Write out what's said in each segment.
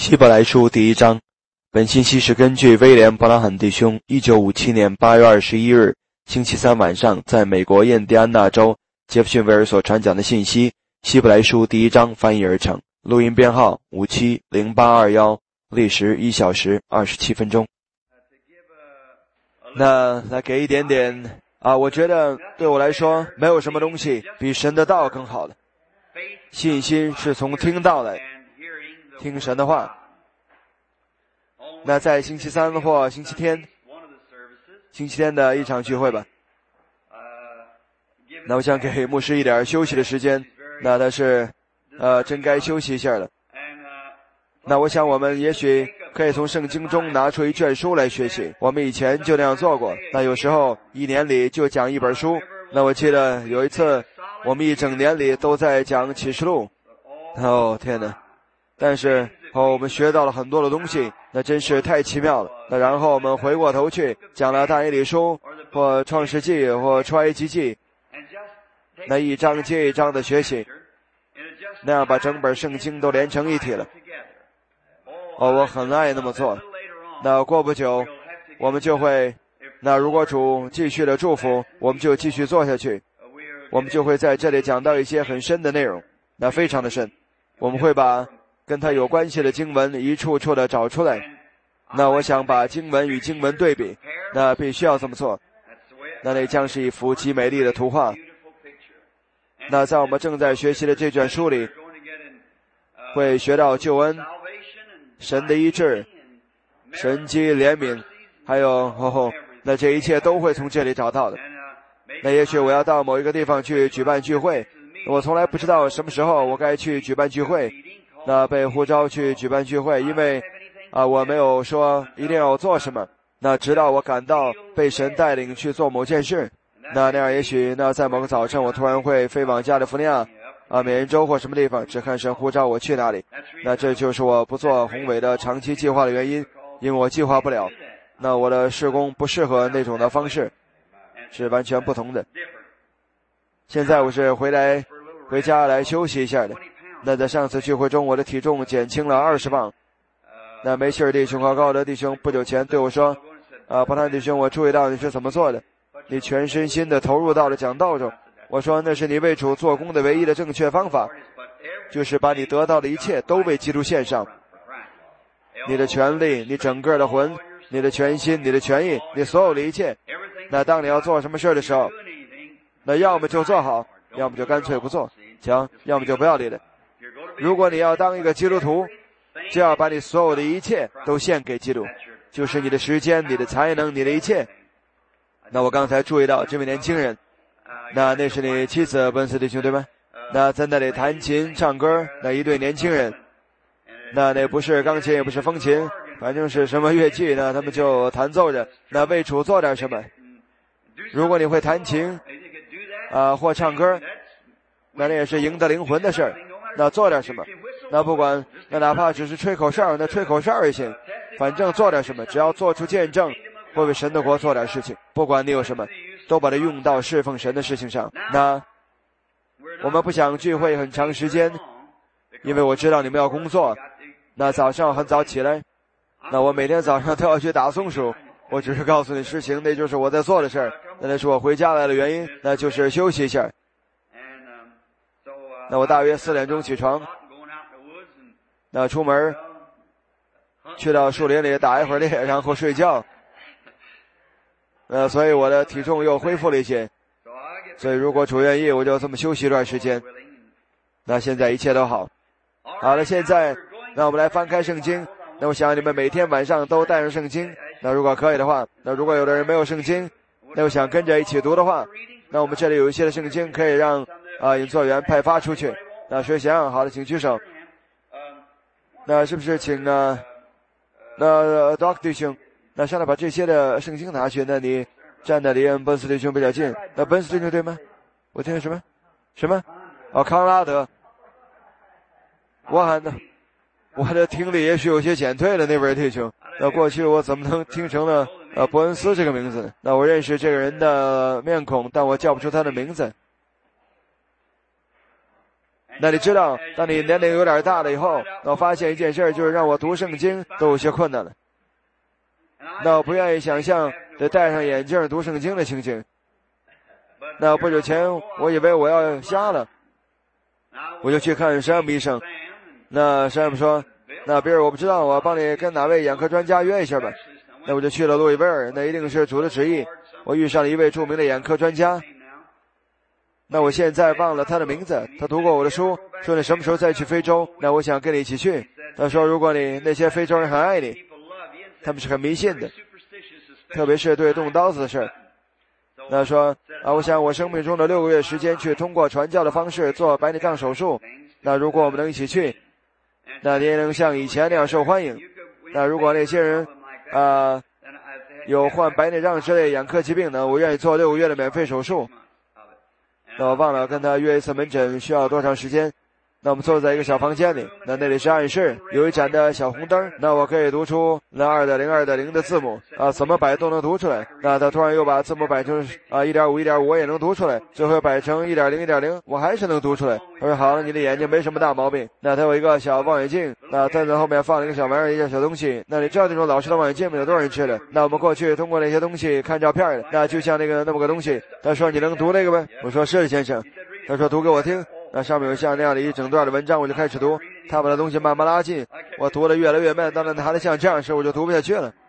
希伯来书第1章，本信息是根据威廉·布拉罕弟兄1957年8月21日星期三晚上在美国印第安纳州杰弗逊维尔所传讲的信息，希伯来书第1章翻译而成。录音编号570821，历时1小时27分钟。那来给一点点我觉得对我来说没有什么东西比神的道更好了。信心是从听到来，听神的话。那在星期三或星期天的一场聚会吧。那我想给牧师一点休息的时间，那他是真该休息一下了。那我想我们也许可以从圣经中拿出一卷书来学习，我们以前就那样做过。那有时候一年里就讲一本书。那我记得有一次我们一整年里都在讲启示录。天哪，但是我们学到了很多的东西，那真是太奇妙了。那然后我们回过头去讲了但以理书或创世纪或出埃及记，那一章接一章的学习，那样把整本圣经都连成一体了。我很爱那么做。那过不久我们就会，那如果主继续的祝福，我们就继续做下去。我们就会在这里讲到一些很深的内容，那非常的深。我们会把跟它有关系的经文一处处的找出来。那我想把经文与经文对比，那必须要这么做。那将是一幅极美丽的图画。那在我们正在学习的这卷书里，会学到救恩、神的医治、神迹、怜悯，还有那这一切都会从这里找到的。那也许我要到某一个地方去举办聚会，我从来不知道什么时候我该去举办聚会，那被呼召去举办聚会，因为我没有说一定要做什么，那直到我感到被神带领去做某件事，那样也许那在某个早晨我突然会飞往加利福尼亚美人州或什么地方，只看神呼召我去哪里。那这就是我不做宏伟的长期计划的原因，因为我计划不了，那我的事工不适合那种的方式，是完全不同的。现在我是回家来休息一下的。那在上次聚会中我的体重减轻了20磅。那梅希尔弟兄和高德弟兄不久前对我说，巴坦弟兄，我注意到你是怎么做的，你全身心的投入到了讲道中。我说那是你为主做工的唯一的正确方法，就是把你得到的一切都为基督献上，你的权利，你整个的魂，你的全心，你的权益，你所有的一切。那当你要做什么事的时候，那要么就做好，要么就干脆不做，要么就不要理了。如果你要当一个基督徒，就要把你所有的一切都献给基督，就是你的时间，你的才能，你的一切。那我刚才注意到这位年轻人，那是你妻子本斯弟兄对吗？那在那里弹琴唱歌，那一对年轻人，那不是钢琴也不是风琴，反正是什么乐器呢，他们就弹奏着，那为主做点什么。如果你会弹琴或唱歌，那也是赢得灵魂的事儿，那做点什么，那不管那哪怕只是吹口哨，那吹口哨也行，反正做点什么，只要做出见证，会为神的国做点事情，不管你有什么，都把它用到侍奉神的事情上。那我们不想聚会很长时间，因为我知道你们要工作，那早上很早起来，那我每天早上都要去打松鼠。我只是告诉你实情，那就是我在做的事儿，那是我回家来的原因，那就是休息一下。那我大约4点钟起床，那出门去到树林里打一会儿猎，然后睡觉。所以我的体重又恢复了一些，所以如果主愿意，我就这么休息一段时间。那现在一切都好。好了，现在那我们来翻开圣经。那我想你们每天晚上都带上圣经，那如果可以的话，那如果有的人没有圣经，那我想跟着一起读的话，那我们这里有一些的圣经可以让引作员派发出去。那谁想好的请举手。那是不是请那 Doc 弟兄，那上来把这些的圣经拿去。那你站的离本斯弟兄比较近。那本斯弟兄对吗？我听什么康拉德。我的听力也许有些减退了，那位弟兄。那过去我怎么能听成了伯恩斯这个名字呢？那我认识这个人的面孔，但我叫不出他的名字。 那你知道，当你年龄有点大了以后，那我发现一件事，就是让我读圣经都有些困难了。那我不愿意想象得戴上眼镜读圣经的情景。那不久前我以为我要瞎了，我就去看山姆医生。那山姆说，那比尔我不知道，我帮你跟哪位眼科专家约一下吧。那我就去了路易威尔，那一定是主的旨意。我遇上了一位著名的眼科专家，那我现在忘了他的名字，他读过我的书，说你什么时候再去非洲，那我想跟你一起去。他说如果你那些非洲人很爱你，他们是很迷信的，特别是对动刀子的事。那说我想我生命中的6个月时间去通过传教的方式做白内障手术，那如果我们能一起去，那你也能像以前那样受欢迎。那如果那些人有患白内障之类眼科疾病呢，我愿意做6个月的免费手术。那我忘了跟他约一次门诊需要多长时间。那我们坐在一个小房间里，那里是暗室，有一盏的小红灯，那我可以读出那2.0的字母怎么摆都能读出来。那他突然又把字母摆成1.5我也能读出来，最后摆成1.0我还是能读出来。他说好了，你的眼睛没什么大毛病。那他有一个小望远镜，那在后面放了一个小玩意儿，一个小东西。那你知道那种老式的望远镜有多少人吃的？那我们过去通过那些东西看照片的，那就像那么个东西。他说你能读那个吗？我说是先生。他说读给我听。那上面有像那样的一整段的文章，我就开始读。他把那东西慢慢拉近，我读得越来越慢，当然他的像这样时我就读不下去了。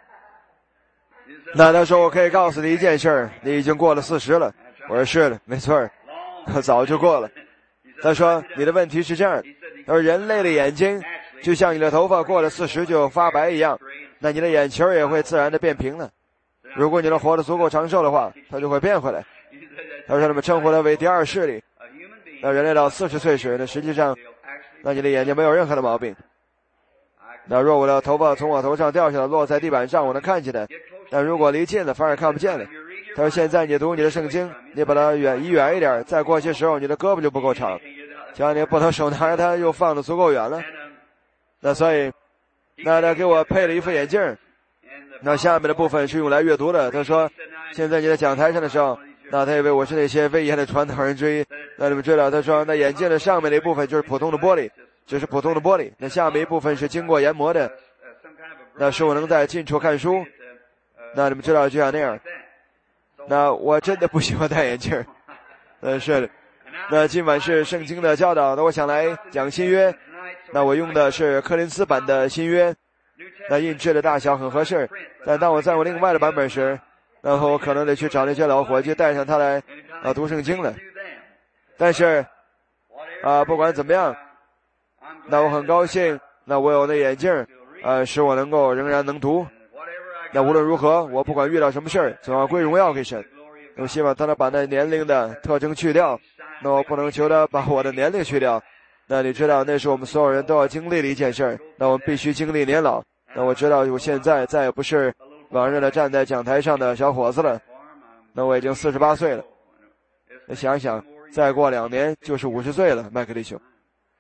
那他说我可以告诉你一件事，你已经过了40了。我说是的，没错，早就过了。他说你的问题是这样，他说人类的眼睛就像你的头发过了40就发白一样，那你的眼球也会自然的变平了。如果你能活得足够长寿的话，它就会变回来。他说他们称呼它为第二视力。那人类到40岁时，那实际上，那你的眼睛没有任何的毛病。那若我的头发从我头上掉下来，落在地板上，我能看见的；但如果离近了，反而看不见了。他说现在你读你的圣经，你把它移远一点，再过些时候，你的胳膊就不够长，像你不能手拿着它又放得足够远了。那所以，那他给我配了一副眼镜，那下面的部分是用来阅读的。他说现在你在讲台上的时候，那他以为我是那些威严的传道人之一。那你们知道，他说那眼镜的上面的一部分就是普通的玻璃，只是普通的玻璃，那下面一部分是经过研磨的，那使我能在近处看书。那你们知道就像那样。那我真的不喜欢戴眼镜。是的。那今晚是圣经的教导，那我想来讲新约。那我用的是柯林斯版的新约，那印制的大小很合适。但当我在我另外的版本时，然后我可能得去找那些老伙计带上它来读圣经了。但是不管怎么样，那我很高兴，那我有那眼镜使我能够仍然能读。那无论如何，我不管遇到什么事儿，总要归荣耀给神。我希望他能把那年龄的特征去掉，那我不能求他把我的年龄去掉。那你知道，那是我们所有人都要经历的一件事儿。那我们必须经历年老。那我知道我现在再也不是往日的站在讲台上的小伙子了。那我已经48岁了。那想想，再过2年就是50岁了，麦克利兄。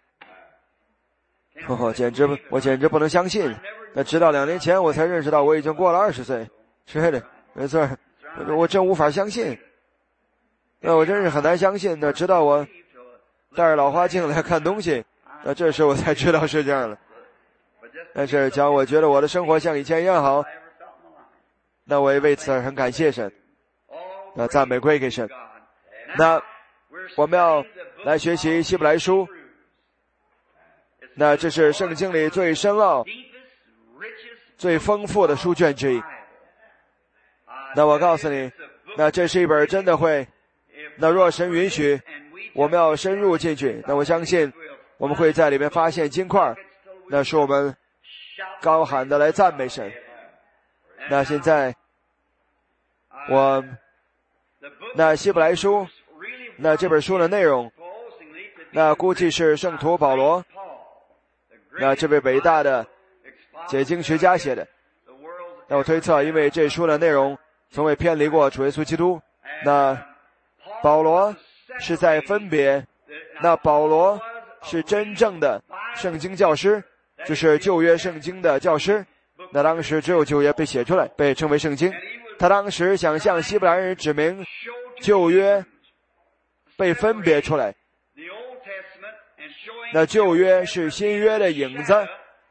我简直不能相信。那直到2年前，我才认识到我已经过了20岁。是的，没错，我真无法相信。那我真是很难相信。那直到我戴着老花镜来看东西，那这时我才知道是这样了。但是假如我觉得我的生活像以前一样好，那我也为此而很感谢神。那赞美归给神。那我们要来学习希伯来书。那这是圣经里最深奥、最丰富的书卷之一。那我告诉你，那这是一本真的会，那若神允许，我们要深入进去，那我相信我们会在里面发现金块，那是我们高喊的来赞美神。那现在那希伯来书，那这本书的内容，那估计是圣徒保罗，那这位伟大的解经学家写的。那我推测，因为这书的内容从未偏离过主耶稣基督，那保罗是在分别，那保罗是真正的圣经教师，就是旧约圣经的教师。那当时只有旧约被写出来，被称为圣经。他当时想向希伯来人指明旧约被分别出来， 那旧约是新约的影子，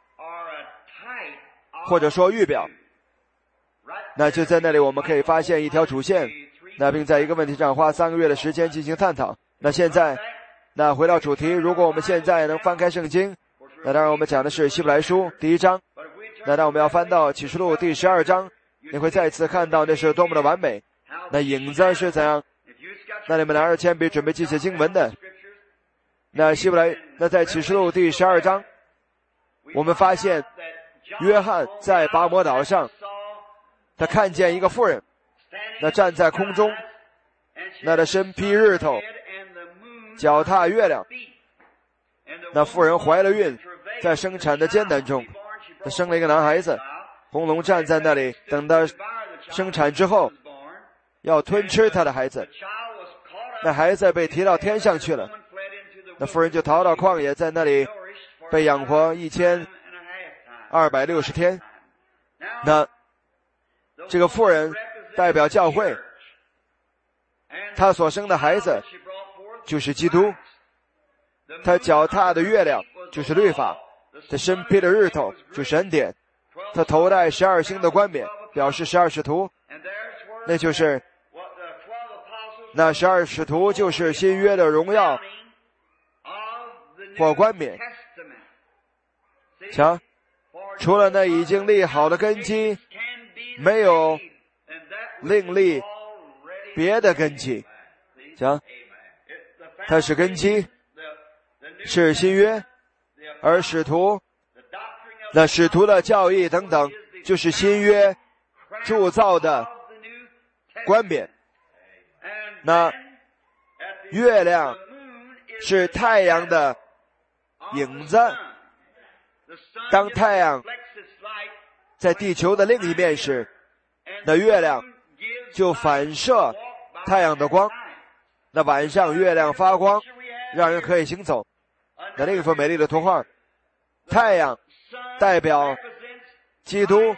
或者说预表。那就在那里我们可以发现一条主线，那并在一个问题上花3个月的时间进行探讨。那现在，那回到主题，如果我们现在能翻开圣经，那当然我们讲的是希伯来书第1章，那当我们要翻到启示录第12章，你会再次看到那是多么的完美。那影子是怎样？那你们拿着铅笔准备记写经文的，那在启示录第12章，我们发现约翰在拔摩岛上，他看见一个妇人，那站在空中，那他身披日头，脚踏月亮。那妇人怀了孕，在生产的艰难中，她生了一个男孩子。红龙站在那里，等到生产之后，要吞吃他的孩子。那孩子被提到天上去了，那妇人就逃到旷野，在那里被养活1260天。那这个妇人代表教会，她所生的孩子就是基督，她脚踏的月亮就是律法，她身披的日头就是恩典，她头戴12星的冠冕，表示12使徒，那就是那12使徒就是新约的荣耀或冠冕。瞧，除了那已经立好的根基，没有另立别的根基。瞧，它是根基，是新约，而使徒，那使徒的教义等等，就是新约铸造的冠冕。那月亮是太阳的影子，当太阳在地球的另一面时，那月亮就反射太阳的光，那晚上月亮发光，让人可以行走。那另一幅美丽的图画，太阳代表基督，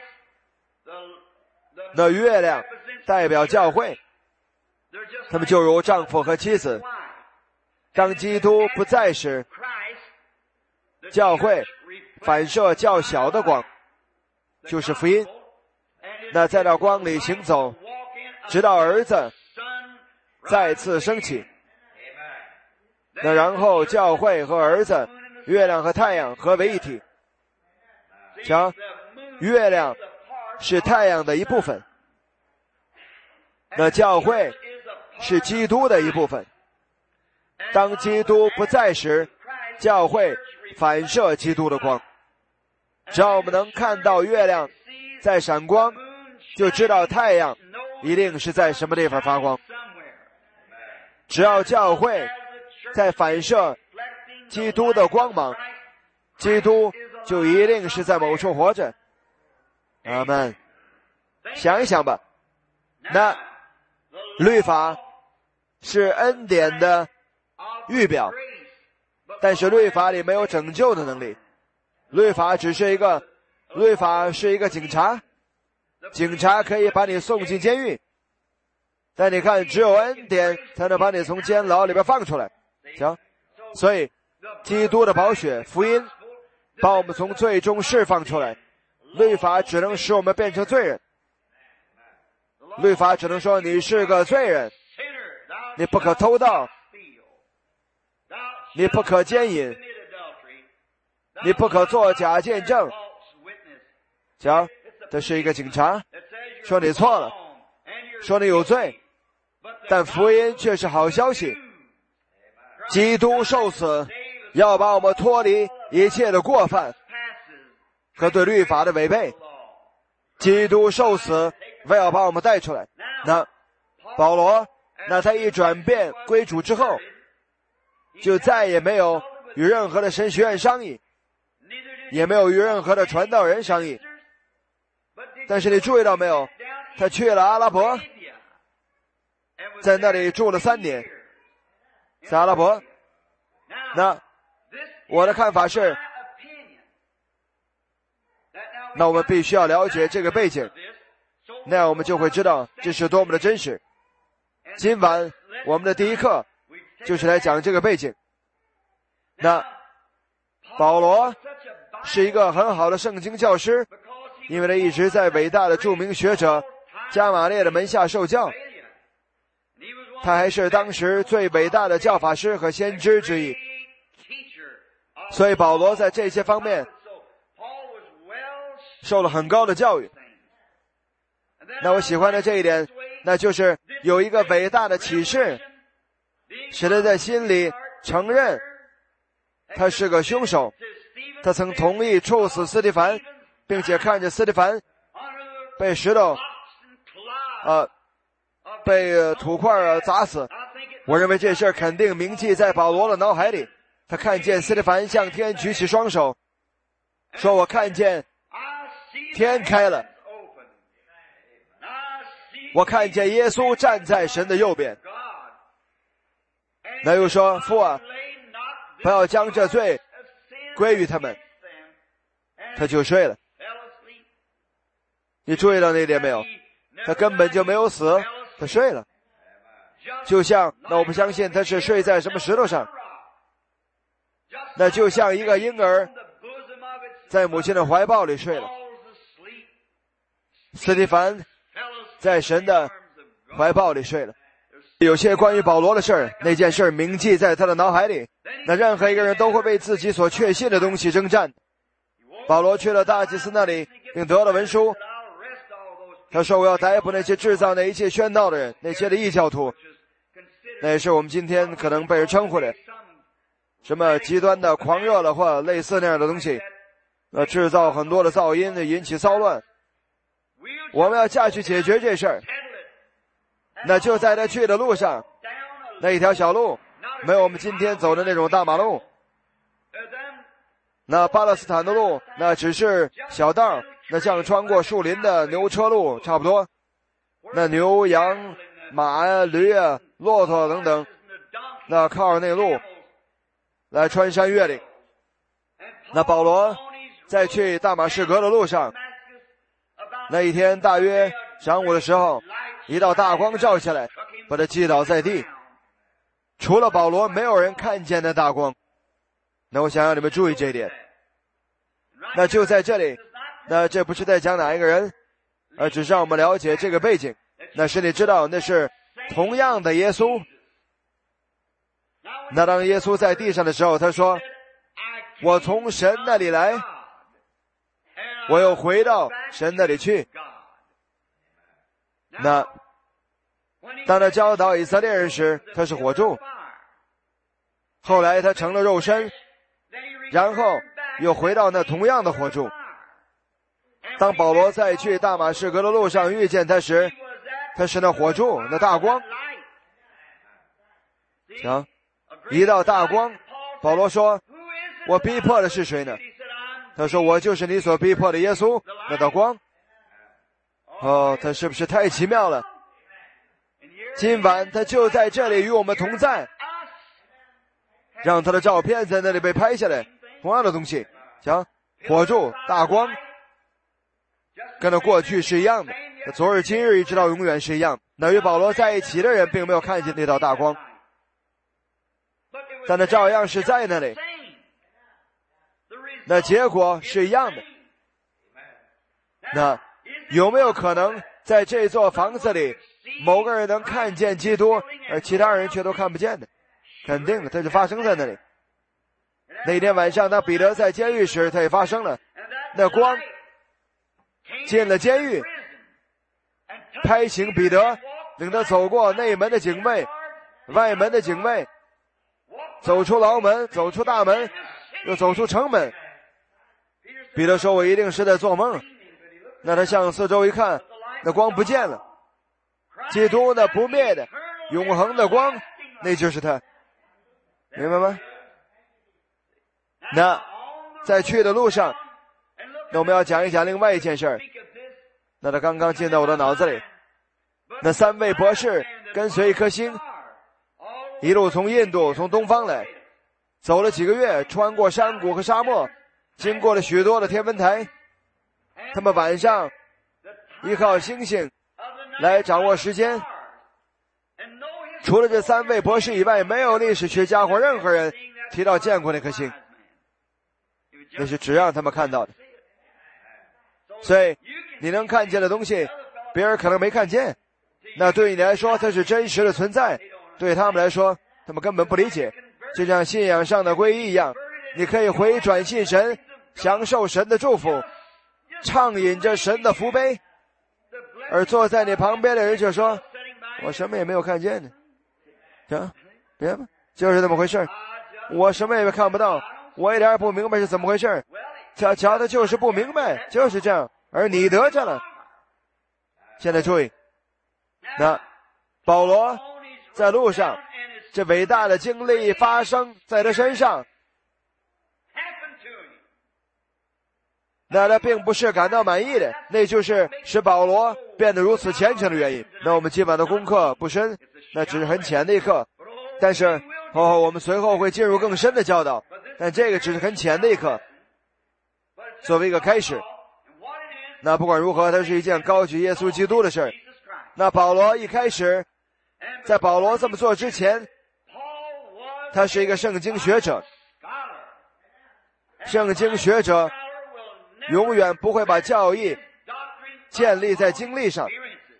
那月亮代表教会，他们就如丈夫和妻子。当基督不在时，教会反射较小的光，就是福音。那在这光里行走，直到儿子再次升起。那然后教会和儿子、月亮和太阳合为一体。瞧，月亮是太阳的一部分，那教会是基督的一部分。当基督不在时，教会反射基督的光。只要我们能看到月亮在闪光，就知道太阳一定是在什么地方发光。只要教会在反射基督的光芒，基督就一定是在某处活着。阿们。想一想吧，那律法是恩典的预表，但是律法里没有拯救的能力。律法是一个警察，警察可以把你送进监狱，但你看，只有恩典才能把你从监牢里边放出来。行，所以基督的宝血福音把我们从罪中释放出来，律法只能使我们变成罪人。律法只能说你是个罪人，你不可偷盗，你不可奸淫，你不可作假见证。瞧，这是一个警察，说你错了，说你有罪，但福音却是好消息。基督受死，要把我们脱离一切的过犯和对律法的违背。基督受死，为要把我们带出来。那保罗，那他一转变归主之后，就再也没有与任何的神学院商议，也没有与任何的传道人商议。但是你注意到没有，他去了阿拉伯，在那里住了3年，在阿拉伯。那我的看法是，那我们必须要了解这个背景，那样我们就会知道这是多么的真实。今晚我们的第一课就是来讲这个背景。那保罗是一个很好的圣经教师，因为他一直在伟大的著名学者加玛列的门下受教，他还是当时最伟大的教法师和先知之一，所以保罗在这些方面受了很高的教育。那我喜欢的这一点，那就是有一个伟大的启示，使他在心里承认他是个凶手，他曾同意处死司提反，并且看着司提反被石头被土块砸死。我认为这事肯定铭记在保罗的脑海里。他看见司提反向天举起双手，说我看见天开了，我看见耶稣站在神的右边。那又说，父啊，不要将这罪归于他们。他就睡了。你注意到那一点没有？他根本就没有死，他睡了。就像，那我不相信他是睡在什么石头上，那就像一个婴儿在母亲的怀抱里睡了。司提反在神的怀抱里睡了。有些关于保罗的事儿，那件事铭记在他的脑海里。那任何一个人都会为自己所确信的东西征战。保罗去了大祭司那里，并得了文书。他说我要逮捕那些制造那一切喧闹的人，那些的异教徒。那也是我们今天可能被人称呼的什么极端的狂热了或类似那样的东西，制造很多的噪音，引起骚乱。我们要下去解决这事儿。那就在他去的路上，那一条小路，没有我们今天走的那种大马路。那巴勒斯坦的路，那只是小道，那像穿过树林的牛车路差不多。那牛羊马驴骆驼等等，那靠着那路来穿山越岭。那保罗在去大马士革的路上，那一天大约晌午的时候，一道大光照下来，把他击倒在地。除了保罗，没有人看见那大光。那我想让你们注意这一点。那就在这里，那这不是在讲哪一个人，而只是让我们了解这个背景。那使你知道那是同样的耶稣。那当耶稣在地上的时候，他说我从神那里来，我又回到神那里去。那当他教导以色列人时，他是火柱，后来他成了肉身，然后又回到那同样的火柱。当保罗在去大马士革的路上遇见他时，他是那火柱，那大光。行，一道大光。保罗说我逼迫的是谁呢？他说我就是你所逼迫的耶稣，那道光。哦，他是不是太奇妙了？今晚他就在这里与我们同在，让他的照片在那里被拍下来，同样的东西，瞧，火柱大光，跟他过去是一样的，昨日今日一直到永远是一样。那与保罗在一起的人并没有看见那道大光，但他照样是在那里，那结果是一样的。那有没有可能在这座房子里某个人能看见基督，而其他人却都看不见的？肯定的，它就发生在那里。那天晚上当彼得在监狱时，它也发生了。那光进了监狱，拍醒彼得，领他走过内门的警卫，外门的警卫，走出牢门，走出大门，又走出城门。彼得说我一定是在做梦。那他向四周一看，那光不见了，基督那不灭的永恒的光，那就是他，明白吗？那在去的路上，那我们要讲一讲另外一件事儿。那他刚刚进到我的脑子里，那三位博士跟随一颗星，一路从印度从东方来，走了几个月，穿过山谷和沙漠，经过了许多的天文台。他们晚上依靠星星来掌握时间。除了这三位博士以外，没有历史学家或任何人提到见过那颗星。 那是只让他们看到的。所以你能看见的东西，别人可能没看见，那对你来说它是真实的存在，对他们来说他们根本不理解。就像信仰上的皈依一样，你可以回转信神，享受神的祝福，畅饮着神的福杯，而坐在你旁边的人就说，我什么也没有看见呢。行，别吧，就是这么回事，我什么也看不到，我一点也不明白是怎么回事，瞧他就是不明白，就是这样，而你得着了。现在注意，那保罗在路上，这伟大的经历发生在他身上，那他并不是感到满意的，那就是使保罗变得如此虔诚的原因。那我们基本的功课不深，那只是很浅的一课，但是我们随后会进入更深的教导，但这个只是很浅的一课，作为一个开始。那不管如何，它是一件高举耶稣基督的事儿。那保罗一开始，在保罗这么做之前，他是一个圣经学者。圣经学者永远不会把教义建立在经历上。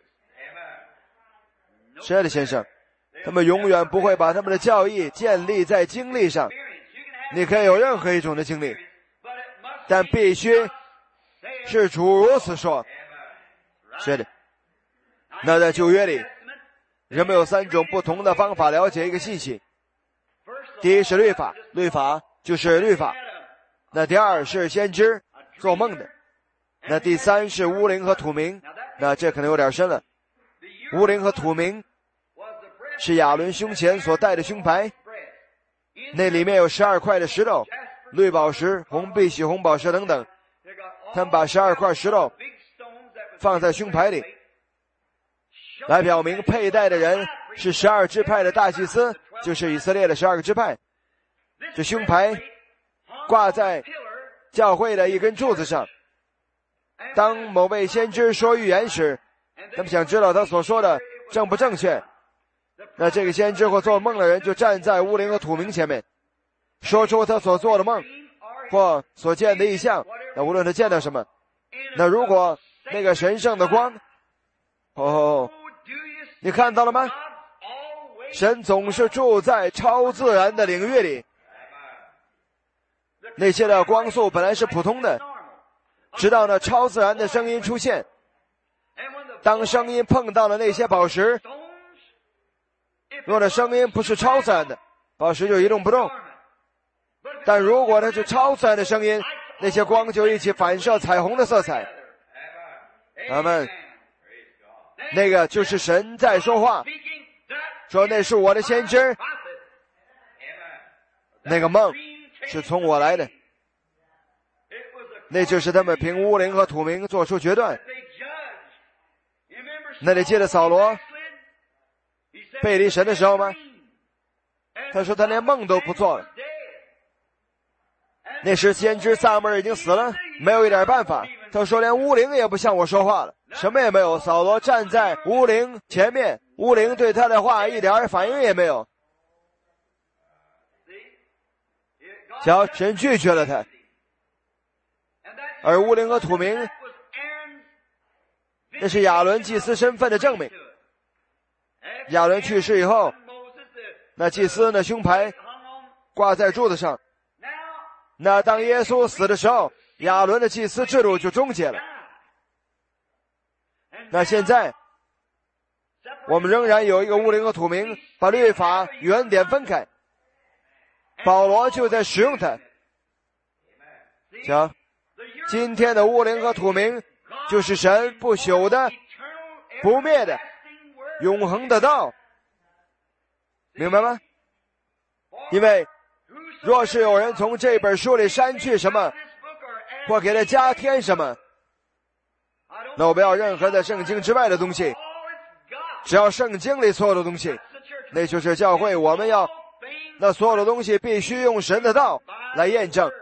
是的，先生，他们永远不会把他们的教义建立在经历上。你可以有任何一种的经历，但必须是主如此说。是的。那在旧约里，人们有3种不同的方法了解一个信息。第一是律法，律法就是律法。那第二是先知做梦的。那第三是乌灵和土明。那这可能有点深了。乌灵和土明是亚伦胸前所戴的胸牌，那里面有12块的石头，绿宝石、红碧玺、红宝石等等。他们把12块石头放在胸牌里，来表明佩戴的人是12支派的大祭司，就是以色列的12个支派。这胸牌挂在教会的一根柱子上。当某位先知说预言时，他们想知道他所说的正不正确，那这个先知或做梦的人就站在乌灵和土明前面，说出他所做的梦或所见的异象。那无论他见到什么，那如果那个神圣的光，你看到了吗？神总是住在超自然的领域里。那些的光速本来是普通的，直到那超自然的声音出现。当声音碰到了那些宝石，若那声音不是超自然的，宝石就一动不动。但如果它是超自然的声音，那些光就一起反射彩虹的色彩。阿们。那个就是神在说话，说那是我的先知，那个梦是从我来的。那就是他们凭乌灵和土明做出决断。那你记得扫罗背离神的时候吗？他说他连梦都不做了。那时先知撒母耳已经死了，没有一点办法。他说连乌灵也不向我说话了，什么也没有。扫罗站在乌灵前面，乌灵对他的话一点反应也没有。瞧，神拒绝了他。而乌灵和土明，那是亚伦祭司身份的证明。亚伦去世以后，那祭司的胸牌挂在柱子上。那当耶稣死的时候，亚伦的祭司制度就终结了。那现在我们仍然有一个乌灵和土明，把律法与恩典分开。保罗就在使用它。瞧，今天的乌灵和土明就是神不朽的、不灭的、永恒的道，明白吗？因为若是有人从这本书里删去什么，或给他加添什么，那我不要任何在圣经之外的东西，只要圣经里所有的东西，那就是教会。我们要那所有的东西必须用神的道来验证。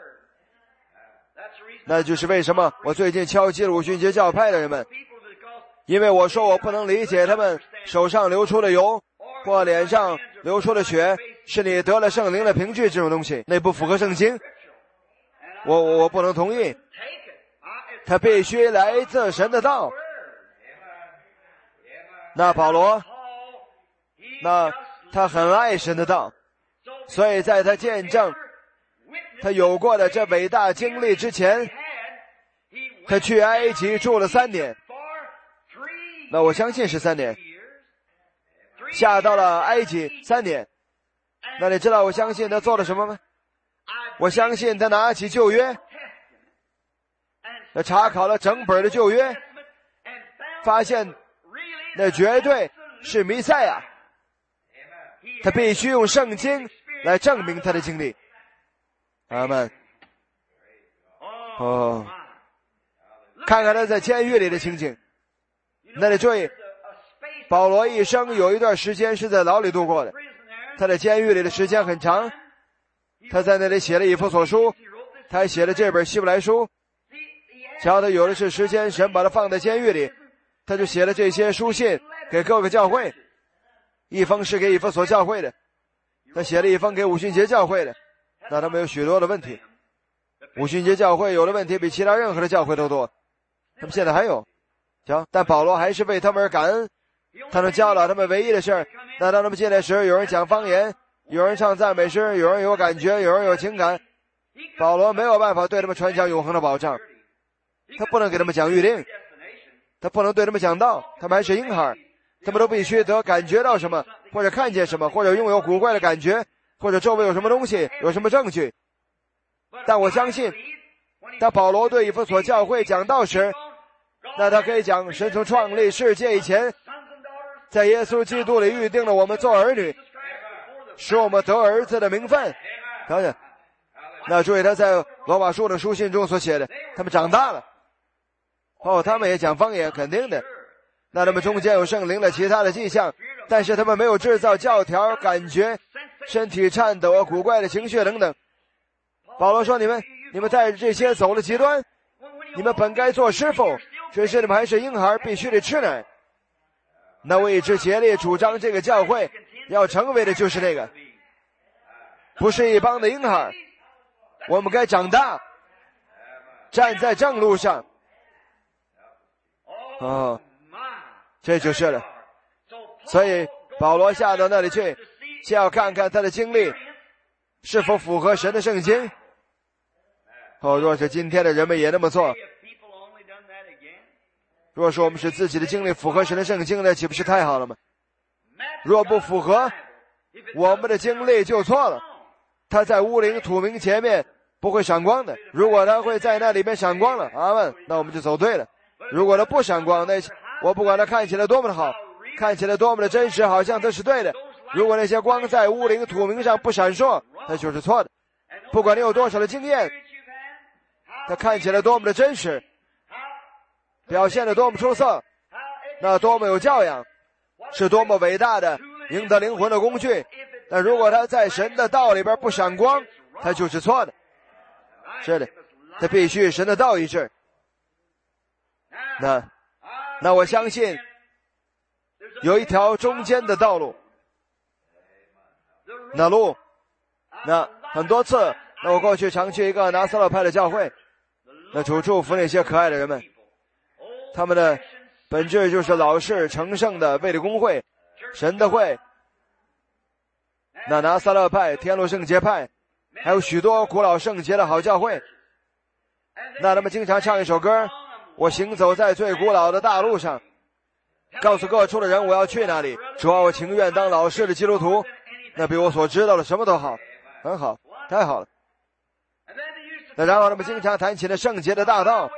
那就是为什么我最近敲击鲁迅节教派的人们，因为我说我不能理解他们手上流出的油或脸上流出的血是你得了圣灵的凭据这种东西，那不符合圣经。 我不能同意，他必须来自神的道。那保罗，那他很爱神的道，所以在他见证他有过的这伟大经历之前，他去埃及住了3年。那我相信是3年，下到了埃及3年。那你知道我相信他做了什么吗？我相信他拿起旧约，他查考了整本的旧约，发现那绝对是弥赛亚。他必须用圣经来证明他的经历。阿们。哦，看看他在监狱里的情景。那里注意，保罗一生有一段时间是在牢里度过的，他在监狱里的时间很长。他在那里写了以弗所书，他还写了这本希伯来书。瞧，他有的是时间，神把他放在监狱里，他就写了这些书信给各个教会。一封是给以弗所教会的，他写了一封给五旬节教会的。那他们有许多的问题，五旬节教会有的问题比其他任何的教会都多，他们现在还有。瞧，但保罗还是为他们而感恩，他能教导他们唯一的事。那当他们进来时，有人讲方言，有人唱赞美诗，有人有感觉，有人有情感，保罗没有办法对他们传讲永恒的保障，他不能给他们讲预定，他不能对他们讲道，他们还是婴孩，他们都必须得感觉到什么，或者看见什么，或者拥有古怪的感觉，或者周围有什么东西，有什么证据。但我相信，当保罗对以弗所教会讲道时，那他可以讲神从创立世界以前，在耶稣基督里预定了我们做儿女，使我们得儿子的名分。看见？那注意他在罗马书的书信中所写的，他们长大了。他们也讲方言，肯定的。那他们中间有圣灵的其他的迹象，但是他们没有制造教条、感觉、身体颤抖、古怪的情绪等等。保罗说，你们带着这些走了极端，你们本该做师傅，只是你们还是婴孩，必须得吃奶。那我一直竭力主张这个教会要成为的就是那个，不是一帮的婴孩，我们该长大，站在正路上。这就是了。所以保罗下到那里去，先要看看他的经历是否符合神的圣经。若是今天的人们也那么做，若是我们使自己的经历符合神的圣经，那岂不是太好了吗？若不符合，我们的经历就错了。他在乌灵土明前面不会闪光的，如果他会在那里面闪光了，阿们，那我们就走对了。如果他不闪光，那我不管他看起来多么的好，看起来多么的真实，好像他是对的，如果那些光在乌灵土明上不闪烁，那就是错的。不管你有多少的经验，他看起来多么的真实，表现得多么出色，那多么有教养，是多么伟大的赢得灵魂的工具。但如果他在神的道里边不闪光，他就是错的。是的，他必须与神的道一致。那我相信有一条中间的道路，那很多次，那我过去常去一个拿撒勒派的教会，那主祝福那些可爱的人们，他们的本质就是老式成圣的卫理公会、神的会。那拿撒勒派、天路圣洁派，还有许多古老圣洁的好教会。那他们经常唱一首歌，我行走在最古老的大路上，告诉各处的人我要去哪里，主啊，我情愿当老式的基督徒，那比我所知道的什么都好，很好，太好了。那然后他们经常谈起了圣洁的大道。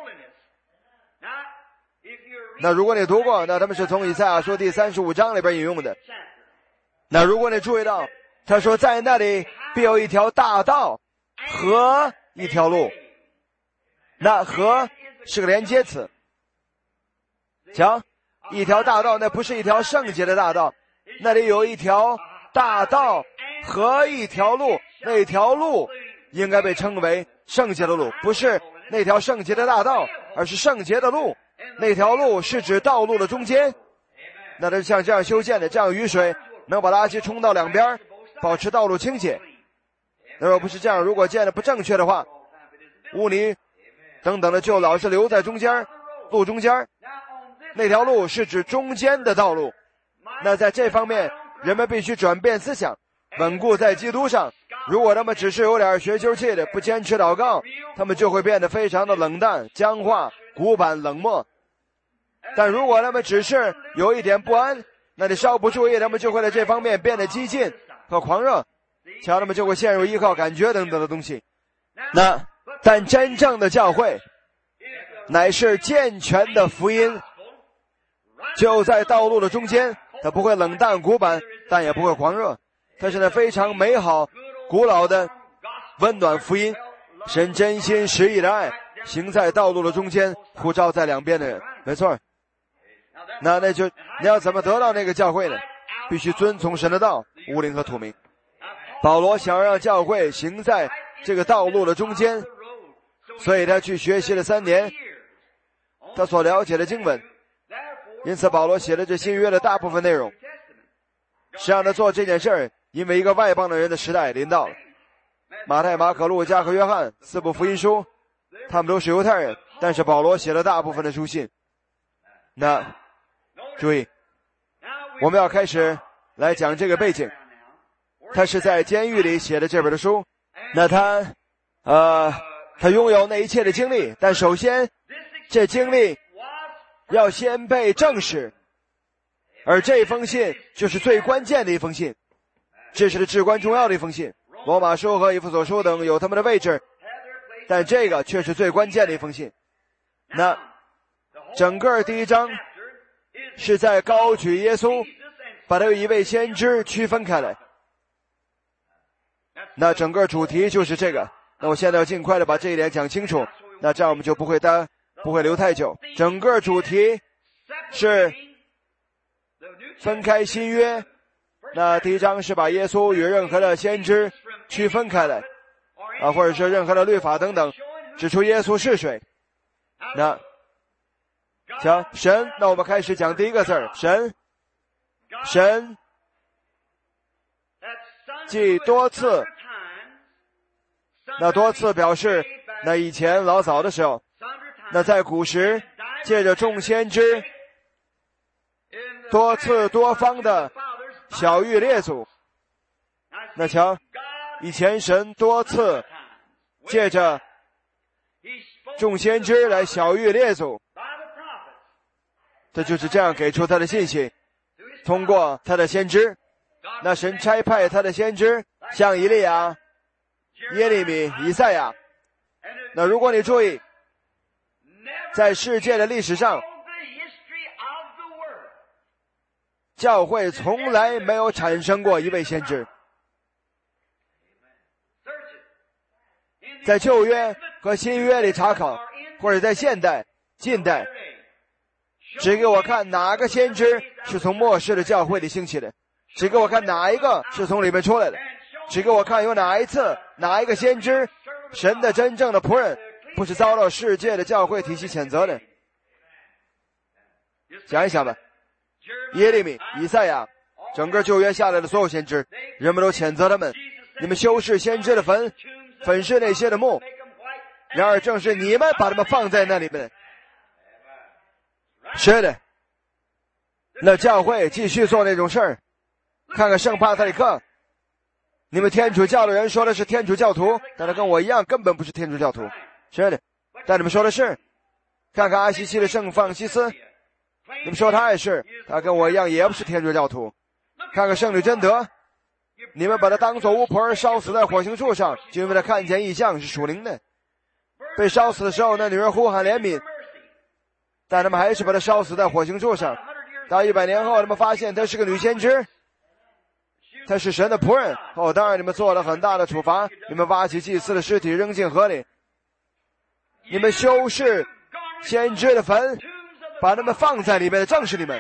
那如果你读过，那他们是从以赛亚书第35章里边引用的。那如果你注意到，他说在那里必有一条大道和一条路，那和是个连接词。瞧，一条大道，那不是一条圣洁的大道，那里有一条大道和一条路，那条路应该被称为圣洁的路，不是那条圣洁的大道，而是圣洁的路。那条路是指道路的中间，那它像这样修建的，这样雨水能把垃圾冲到两边，保持道路清洁。那若不是这样，如果建的不正确的话， 污泥等等的就老是留在中间，路中间。那条路是指中间的道路。那在这方面，人们必须转变思想，稳固在基督上。如果他们只是有点学究气的，不坚持祷告，他们就会变得非常的冷淡、僵化、古板、冷漠。但如果他们只是有一点不安，那你稍不注意，他们就会在这方面变得激进和狂热，瞧他们就会陷入依靠感觉等等的东西。但真正的教会乃是健全的福音，就在道路的中间，它不会冷淡古板，但也不会狂热，它是那非常美好古老的温暖福音，神真心实意的爱行在道路的中间，呼召在两边的人。没错。那就你要怎么得到那个教会呢？必须遵从神的道，无灵和土明。保罗想让教会行在这个道路的中间，所以他去学习了3年他所了解的经文，因此保罗写了这新约的大部分内容，是让他做这件事儿，因为一个外邦的人的时代临到了。马太、马可、路加和约翰4部福音书，他们都是犹太人，但是保罗写了大部分的书信。那注意，我们要开始来讲这个背景。他是在监狱里写的这本的书，那他拥有那一切的经历，但首先这经历要先被证实，而这封信就是最关键的一封信，这是至关重要的一封信。罗马书和以弗所书等有他们的位置，但这个却是最关键的一封信。那整个第1章是在高举耶稣，把他与一位先知区分开来。那整个主题就是这个。那我现在要尽快的把这一点讲清楚，那这样我们就不会留太久。整个主题是分开新约。那第1章是把耶稣与任何的先知区分开来，或者是任何的律法等等，指出耶稣是谁。那瞧神，那我们开始讲第一个字儿，神既多次，那多次表示那以前老早的时候，那在古时借着众先知多次多方的晓谕列祖。那瞧，以前神多次借着众先知来晓谕列祖，这就是这样给出他的信息，通过他的先知。那神差派他的先知，像以利亚、耶利米、以赛亚。那如果你注意，在世界的历史上，教会从来没有产生过一位先知。在旧约和新约里查考，或者在现代、近代，只给我看哪个先知是从末世的教会里兴起的，只给我看哪一个是从里面出来的，只给我看有哪一次哪一个先知，神的真正的仆人不是遭到世界的教会体系谴责的。想一想吧，耶利米、以赛亚，整个旧约下来的所有先知，人们都谴责他们，你们修饰先知的坟，粉饰那些的墓。然而正是你们把他们放在那里面。是的，那教会继续做那种事儿。看看圣帕特里克，你们天主教的人说的是天主教徒，但他跟我一样根本不是天主教徒。是的，但你们说的是。看看阿西西的圣放西斯，你们说他也是，他跟我一样也不是天主教徒。看看圣女贞德，你们把他当作巫婆烧死在火刑柱上，就因为他看见异象是属灵的。被烧死的时候，那女人呼喊怜悯，但他们还是把他烧死在火刑柱上。到100年后，他们发现她是个女先知，她是神的仆人。当然你们做了很大的处罚，你们挖起祭司的尸体扔进河里，你们修饰先知的坟，把他们放在里面的正是你们。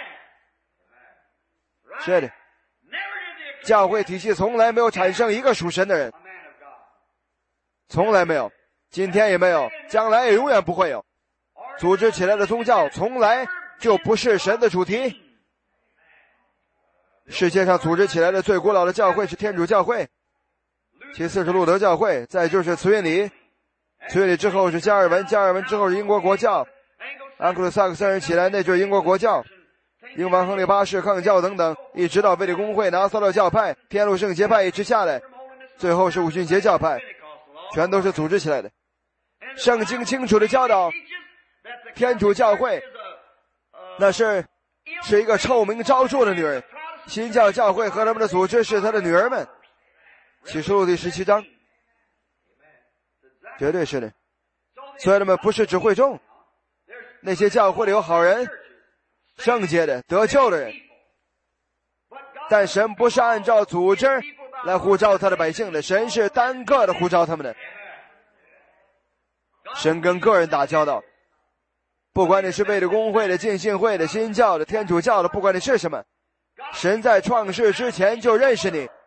是的，教会体系从来没有产生一个属神的人，从来没有，今天也没有，将来也永远不会有。组织起来的宗教从来就不是神的主题。世界上组织起来的最古老的教会是天主教会，其次是路德教会，再就是慈运里， 崔理之后是加尔文，加尔文之后是英国国教，安克鲁萨克森人起来，那就是英国国教，英王亨利八世抗教等等，一直到卫理公会、拿撒勒教派、天路圣节派一直下来，最后是五旬节教派，全都是组织起来的。圣经清楚的教导，天主教会那是一个臭名昭著的女人，新教教会和他们的组织是他的女儿们。启示录第17章，绝对是的。所以他们不是只会众，那些教会里有好人、圣洁的、得救的人，但神不是按照组织来呼召他的百姓的，神是单个的呼召他们的。神跟个人打交道，不管你是卫理公会的、浸信会的、新教的、天主教的，不管你是什么，神在创世之前就认识你，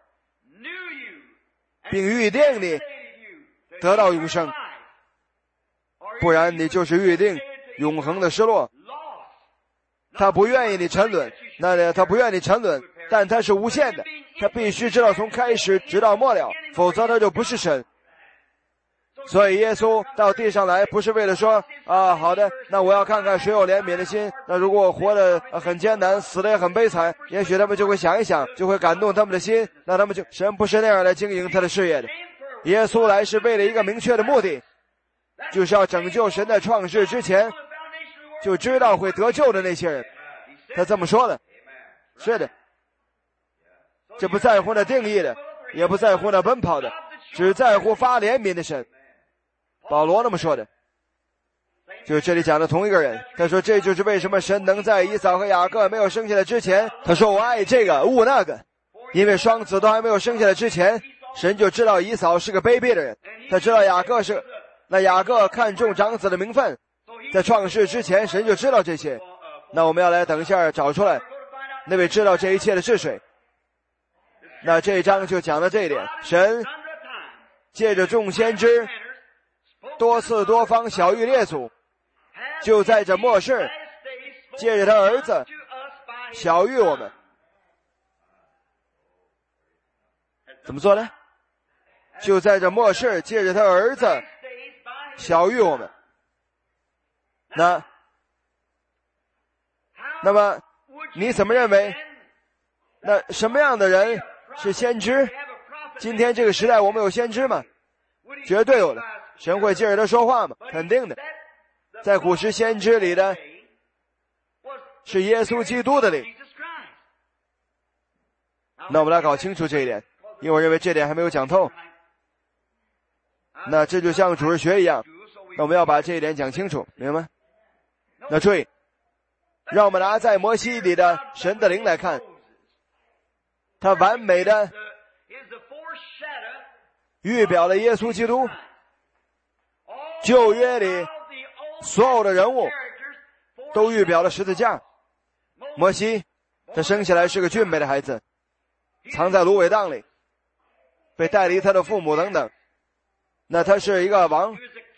并预定你得到永生，不然你就是预定永恒的失落。他不愿意你沉沦，他不愿意你沉沦，但他是无限的，他必须知道从开始直到末了，否则他就不是神。所以耶稣到地上来，不是为了说好的，那我要看看谁有怜悯的心，那如果我活得很艰难，死得也很悲惨，也许他们就会想一想，就会感动他们的心，那他们就神不是那样来经营他的事业的。耶稣来是为了一个明确的目的，就是要拯救神在创世之前就知道会得救的那些人。他这么说的，是的，这不在乎那定义的，也不在乎那奔跑的，只在乎发怜悯的神。保罗那么说的，就是这里讲的同一个人。他说这就是为什么神能在以扫和雅各没有生下来之前，他说我爱这个恶那个，因为双子都还没有生下来之前，神就知道以扫是个卑鄙的人，他知道雅各是，那雅各看重长子的名分，在创世之前神就知道这些。那我们要来等一下找出来那位知道这一切的是谁。那这一章就讲到这一点，神借着众先知多次多方晓谕列祖，就在这末世借着他儿子晓谕我们。怎么做呢？就在这末世借着他儿子晓谕我们。那么你怎么认为那什么样的人是先知？今天这个时代我们有先知吗？绝对有的。神会借着他说话吗？肯定的。在古时先知里的是耶稣基督的灵。那我们来搞清楚这一点，因为我认为这点还没有讲透。那这就像主日学一样，那我们要把这一点讲清楚，明白吗？那注意，让我们拿在摩西里的神的灵来看，他完美的预表了耶稣基督。旧约里所有的人物都预表了十字架。摩西他生下来是个俊美的孩子，藏在芦苇荡里，被带离他的父母等等。那他是一个王，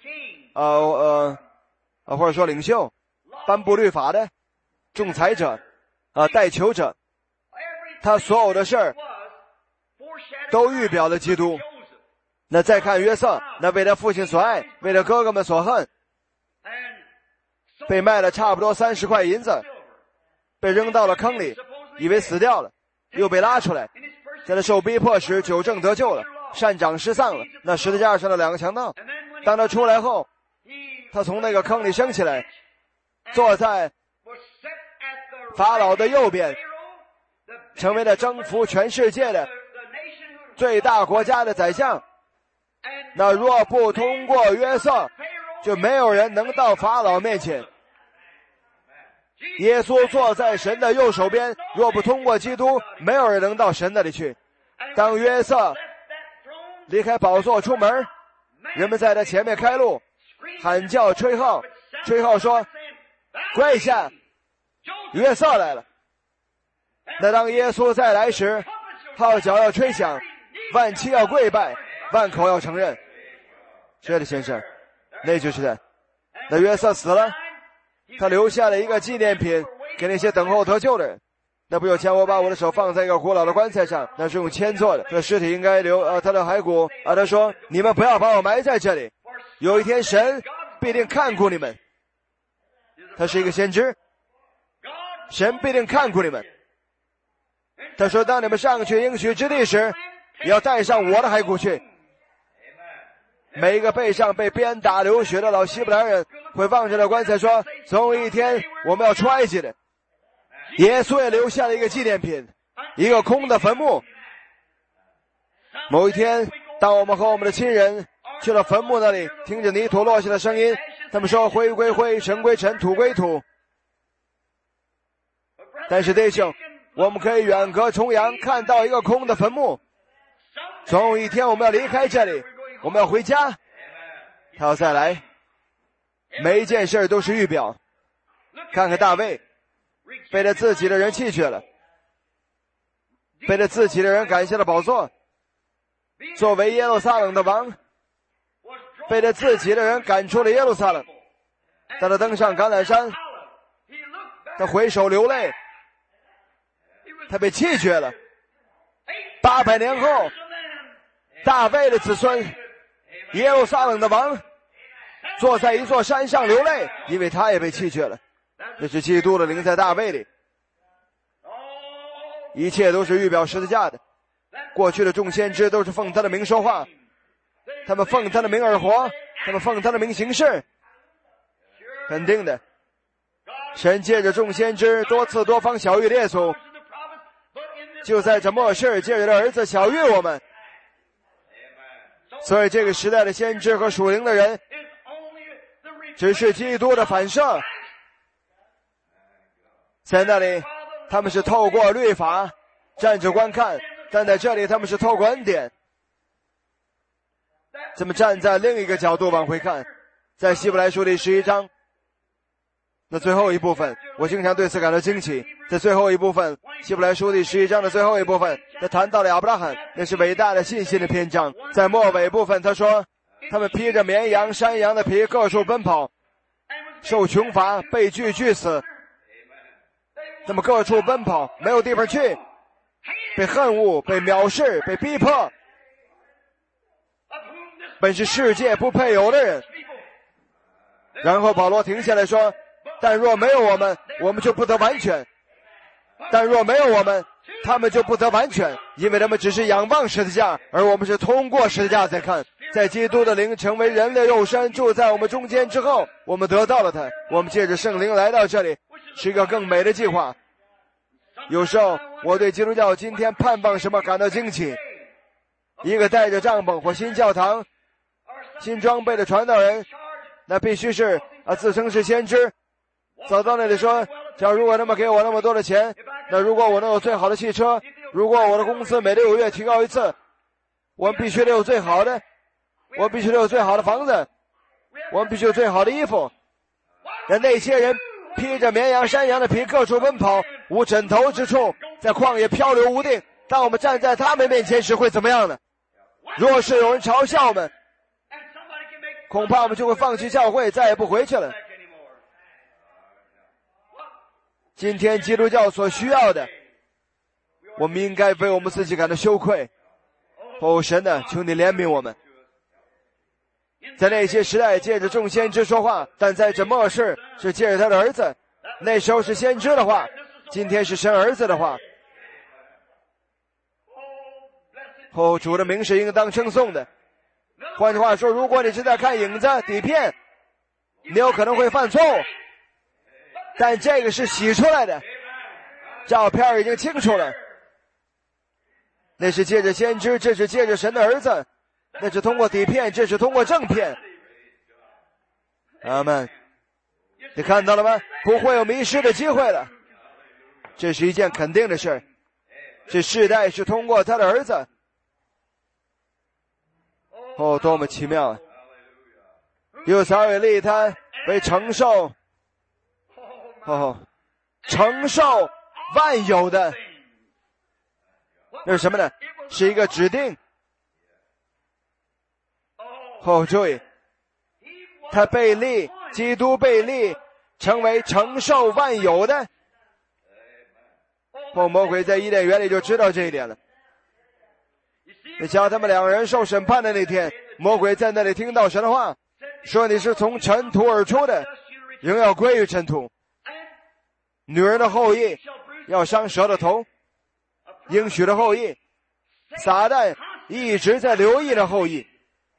或者说领袖，颁布律法的仲裁者，代求者。他所有的事儿都预表了基督。那再看约瑟，那为他父亲所爱，为他哥哥们所恨，被卖了差不多30块银子，被扔到了坑里，以为死掉了，又被拉出来，在他受逼迫时纠正得救了，善长失丧了。那十字架上的2个强盗，当他出来后，他从那个坑里升起来，坐在法老的右边，成为了征服全世界的最大国家的宰相。那若不通过约瑟，就没有人能到法老面前。耶稣坐在神的右手边，若不通过基督，没有人能到神那里去。当约瑟离开宝座出门，人们在他前面开路，喊叫吹号，吹号说跪下，约瑟来了。那当耶稣再来时，号角要吹响，万妻要跪拜，万口要承认。是的，先生，那就是他。那约瑟死了，他留下了一个纪念品给那些等候得救的人。那不有钱，我把我的手放在一个古老的棺材上，那是用铅做的，这尸体应该留他的骸骨他说你们不要把我埋在这里， 有一天神必定看顾你们。他是一个先知，神必定看顾你们。他说当你们上去应许之地时，要带上我的骸骨去。每一个背上被鞭打流血的老希伯来人会望着那棺材说，总有一天我们要出埃及的。耶稣也留下了一个纪念品，一个空的坟墓。某一天当我们和我们的亲人去了坟墓那里，听着泥土落下的声音，他们说灰归灰，尘归尘，土归土。但是弟兄，我们可以远隔重洋，看到一个空的坟墓。总有一天我们要离开这里，我们要回家，他要再来。每一件事都是预表。看看大卫，被他自己的人弃绝了，被他自己的人赶下了宝座，作为耶路撒冷的王，被他自己的人赶出了耶路撒冷。当他登上橄榄山，他回首流泪，他被弃绝了。800年后，大卫的子孙耶路撒冷的王坐在一座山上流泪，因为他也被弃绝了。这是基督的灵在大卫里。一切都是预表十字架的。过去的众先知都是奉他的名说话，他们奉他的名而活，他们奉他的名行事。肯定的，神借着众先知多次多方晓谕列祖，就在这末世借着他儿子晓谕我们。所以这个时代的先知和属灵的人只是基督的反射。在那里他们是透过律法站着观看，但在这里他们是透过恩典。咱们站在另一个角度往回看，在希伯来书第11章那最后一部分，我经常对此感到惊奇。在最后一部分，希伯来书第11章的最后一部分，他谈到了亚伯拉罕，那是伟大的信心的篇章。在末尾部分他说，他们披着绵羊山羊的皮各处奔跑，受穷乏，被拒死，他们各处奔跑，没有地方去，被恨恶，被藐视，被逼迫，本是世界不配有的人。然后保罗停下来说，但若没有我们，我们就不得完全。但若没有我们，他们就不得完全，因为他们只是仰望十字架，而我们是通过十字架在看。在基督的灵成为人类肉身住在我们中间之后，我们得到了他，我们借着圣灵来到这里，是一个更美的计划。有时候我对基督教今天盼望什么感到惊奇。一个带着帐篷或新教堂新装备的传道人，那必须是自称是先知，走到那里说，假如果他们给我那么多的钱，那如果我能有最好的汽车，如果我的工资每6个月提高一次，我们必须得有最好的，我必须得有最好的房子，我们必须有最好的衣服。那些人披着绵羊山羊的皮各处奔跑，无枕头之处，在旷野漂流无定。当我们站在他们面前时会怎么样呢？若是有人嘲笑我们，恐怕我们就会放弃教会，再也不回去了。今天基督教所需要的，我们应该为我们自己感到羞愧。神啊，求你怜悯我们。在那些时代借着众先知说话，但在这末世是借着他的儿子。那时候是先知的话，今天是神儿子的话。主的名是应当称颂的。换句话说，如果你是在看影子底片，你有可能会犯错误，但这个是洗出来的，照片已经清楚了。那是借着先知，这是借着神的儿子，那是通过底片，这是通过正片。阿们。你看到了吗？不会有迷失的机会了。这是一件肯定的事。这世代是通过他的儿子。多么奇妙啊！有撒为利他为承受承受万有的，那是什么呢？是一个指定。注意，他被立，基督被立成为承受万有的。魔鬼在伊甸园里就知道这一点了。你瞧，他们两人受审判的那天，魔鬼在那里听到神的话， 说你是从尘土而出的，仍要归于尘土。女人的后裔要伤蛇的头，应许的后裔，撒旦一直在留意的后裔。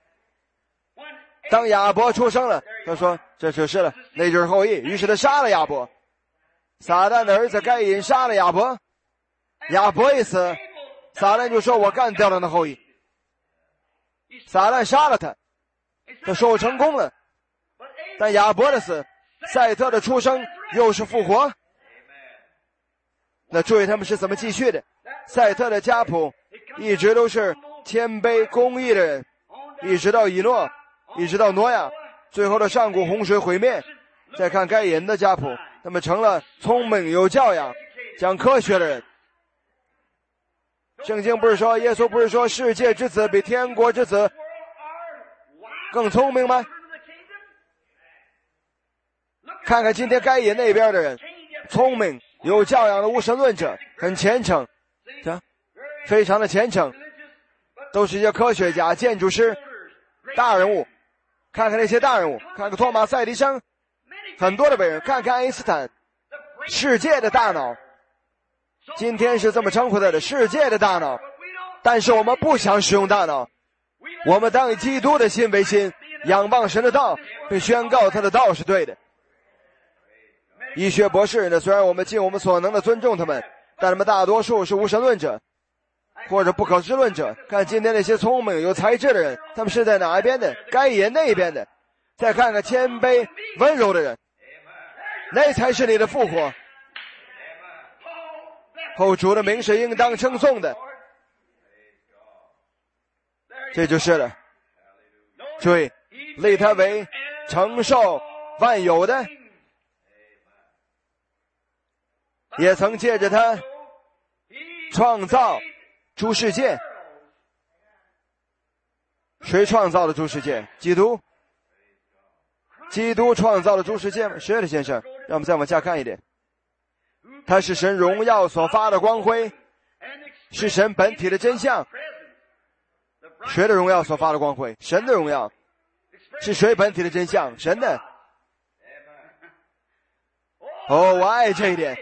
当亚伯出生了，他说这就是了，那就是后裔，于是他杀了亚伯。撒旦的儿子该隐杀了亚伯，亚伯一死，撒旦就说我干掉了那后裔。撒旦杀了他，他说我成功了。但亚伯的死，赛特的出生又是复活。那注意他们是怎么继续的。赛特的家谱一直都是谦卑公义的人，一直到以诺，一直到挪亚，最后的上古洪水毁灭。再看该隐的家谱，他们成了聪明有教养讲科学的人。圣经不是说，耶稣不是说世界之子比天国之子更聪明吗？看看今天该隐那边的人，聪明有教养的无神论者，很虔诚，非常的虔诚，都是一些科学家、建筑师、大人物。看看那些大人物，看看托马斯·爱迪生，很多的伟人，看看爱因斯坦，世界的大脑，今天是这么称呼他的，世界的大脑。但是我们不想使用大脑，我们当以基督的心为心，仰望神的道，并宣告他的道是对的。医学博士呢，虽然我们尽我们所能的尊重他们，但他们大多数是无神论者或者不可知论者。看今天那些聪明有才智的人，他们是在哪一边的？该隐那一边的。再看看谦卑温柔的人，那才是你的复活。后主的名是应当称颂的，这就是了。注意，立他为承受万有的，也曾借着他创造诸世界。谁创造了诸世界？基督。基督创造了诸世界吗？是的，先生。让我们再往下看一点。他是神荣耀所发的光辉，是神本体的真相。谁的荣耀所发的光辉？神的荣耀。是谁本体的真相？神的。哦，我爱这一点。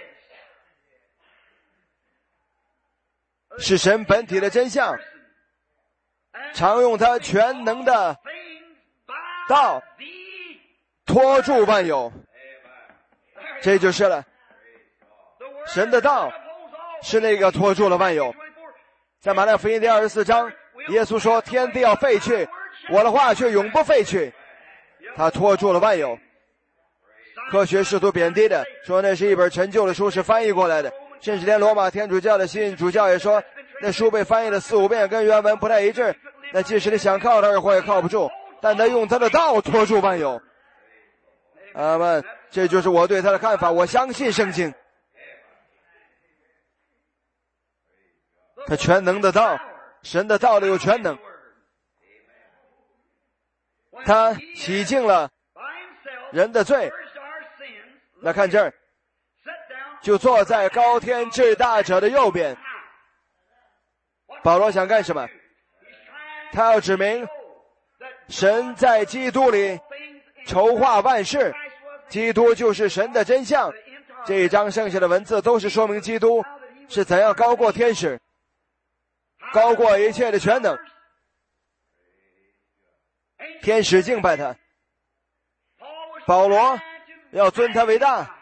是神本体的真相，常用他全能的道托住万有。这就是了，神的道是那个托住了万有。在马太福音第24章，耶稣说天地要废去，我的话却永不废去。他托住了万有。科学试图贬低的说那是一本陈旧的书，是翻译过来的，甚至连罗马天主教的新主教也说那书被翻译了4、5遍，跟原文不太一致。那即使你想靠他而活也靠不住，但他用他的道托住万有。阿们，这就是我对他的看法。我相信圣经，他全能的道，神的道里有全能。他洗净了人的罪。那看这儿，就坐在高天至大者的右边。保罗想干什么？他要指明神在基督里筹划万事，基督就是神的真相。这一章剩下的文字都是说明基督是怎样高过天使，高过一切的全能。天使敬拜他，保罗要尊他为大。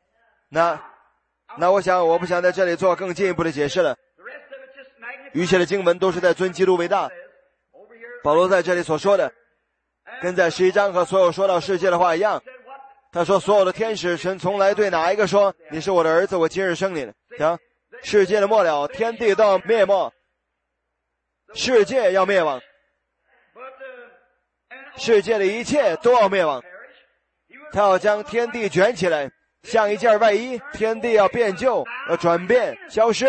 那我想我不想在这里做更进一步的解释了，余下的经文都是在尊基督为大。保罗在这里所说的跟在11章和所有说到世界的话一样，他说所有的天使，神从来对哪一个说你是我的儿子，我今日生你了。行，世界的末了，天地都要灭没，世界要灭亡，世界的一切都要灭亡。他要将天地卷起来，像一件外衣，天地要变旧，要转变，消失。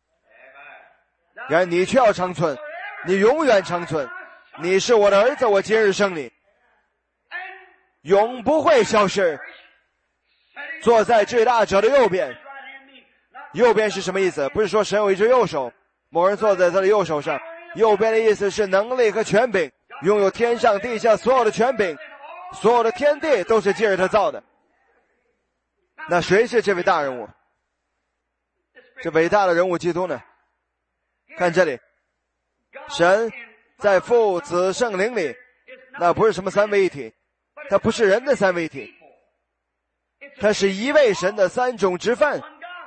然你却要长存，你永远长存。你是我的儿子，我今日生你，永不会消失。坐在至大者的右边。右边是什么意思？不是说神有一只右手，某人坐在他的右手上。右边的意思是能力和权柄，拥有天上地下所有的权柄。 所有的天地都是借着他造的。那谁是这位大人物？这伟大的人物基督呢？看这里，神在父子圣灵里，那不是什么三位一体，他不是人的三位一体，他是一位神的三种职分。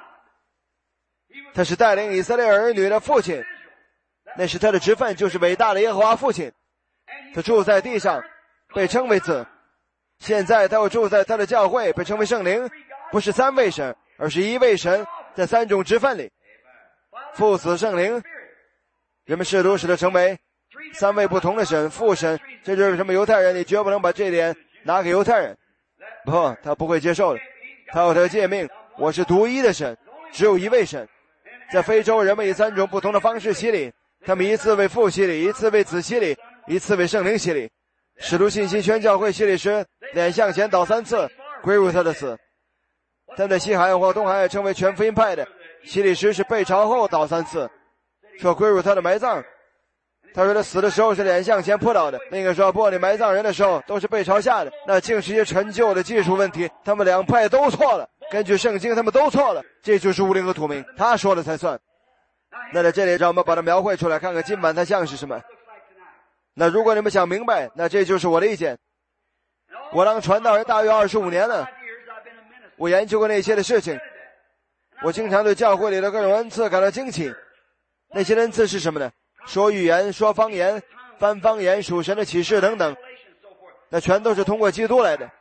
他是带领以色列儿女的父亲，那是他的职分，就是伟大的耶和华父亲。他住在地上，被称为子。现在他又住在他的教会，被称为圣灵。不是三位神，而是一位神，在三种职分里，父子圣灵。人们试图使他成为三位不同的神，父神。这就是为什么犹太人，你绝不能把这点拿给犹太人，不，他不会接受的。他有他的诫命，我是独一的神，只有一位神。在非洲，人们以三种不同的方式洗礼，他们一次为父洗礼，一次为子洗礼，一次为圣灵洗礼。使徒信息全教会洗礼时，脸向前倒3次，归入他的死。他们在西海岸或东海岸称为全福音派的，洗礼时是背朝后倒3次，说归入他的埋葬。他说他死的时候是脸向前扑倒的，那个说不，你埋葬人的时候都是背朝下的，那竟是一些陈旧的技术问题，他们两派都错了。根据圣经他们都错了，这就是无灵和土明，他说了才算。那在这里让我们把它描绘出来，看看今晚它像是什么。那如果你们想明白，那这就是我的意见。我当传道人大约25年了，我研究过那些的事情，我经常对教会里的各种恩赐感到惊奇。那些恩赐是什么呢？说预言、说方言、翻方言、属神的启示等等，那全都是通过基督来的。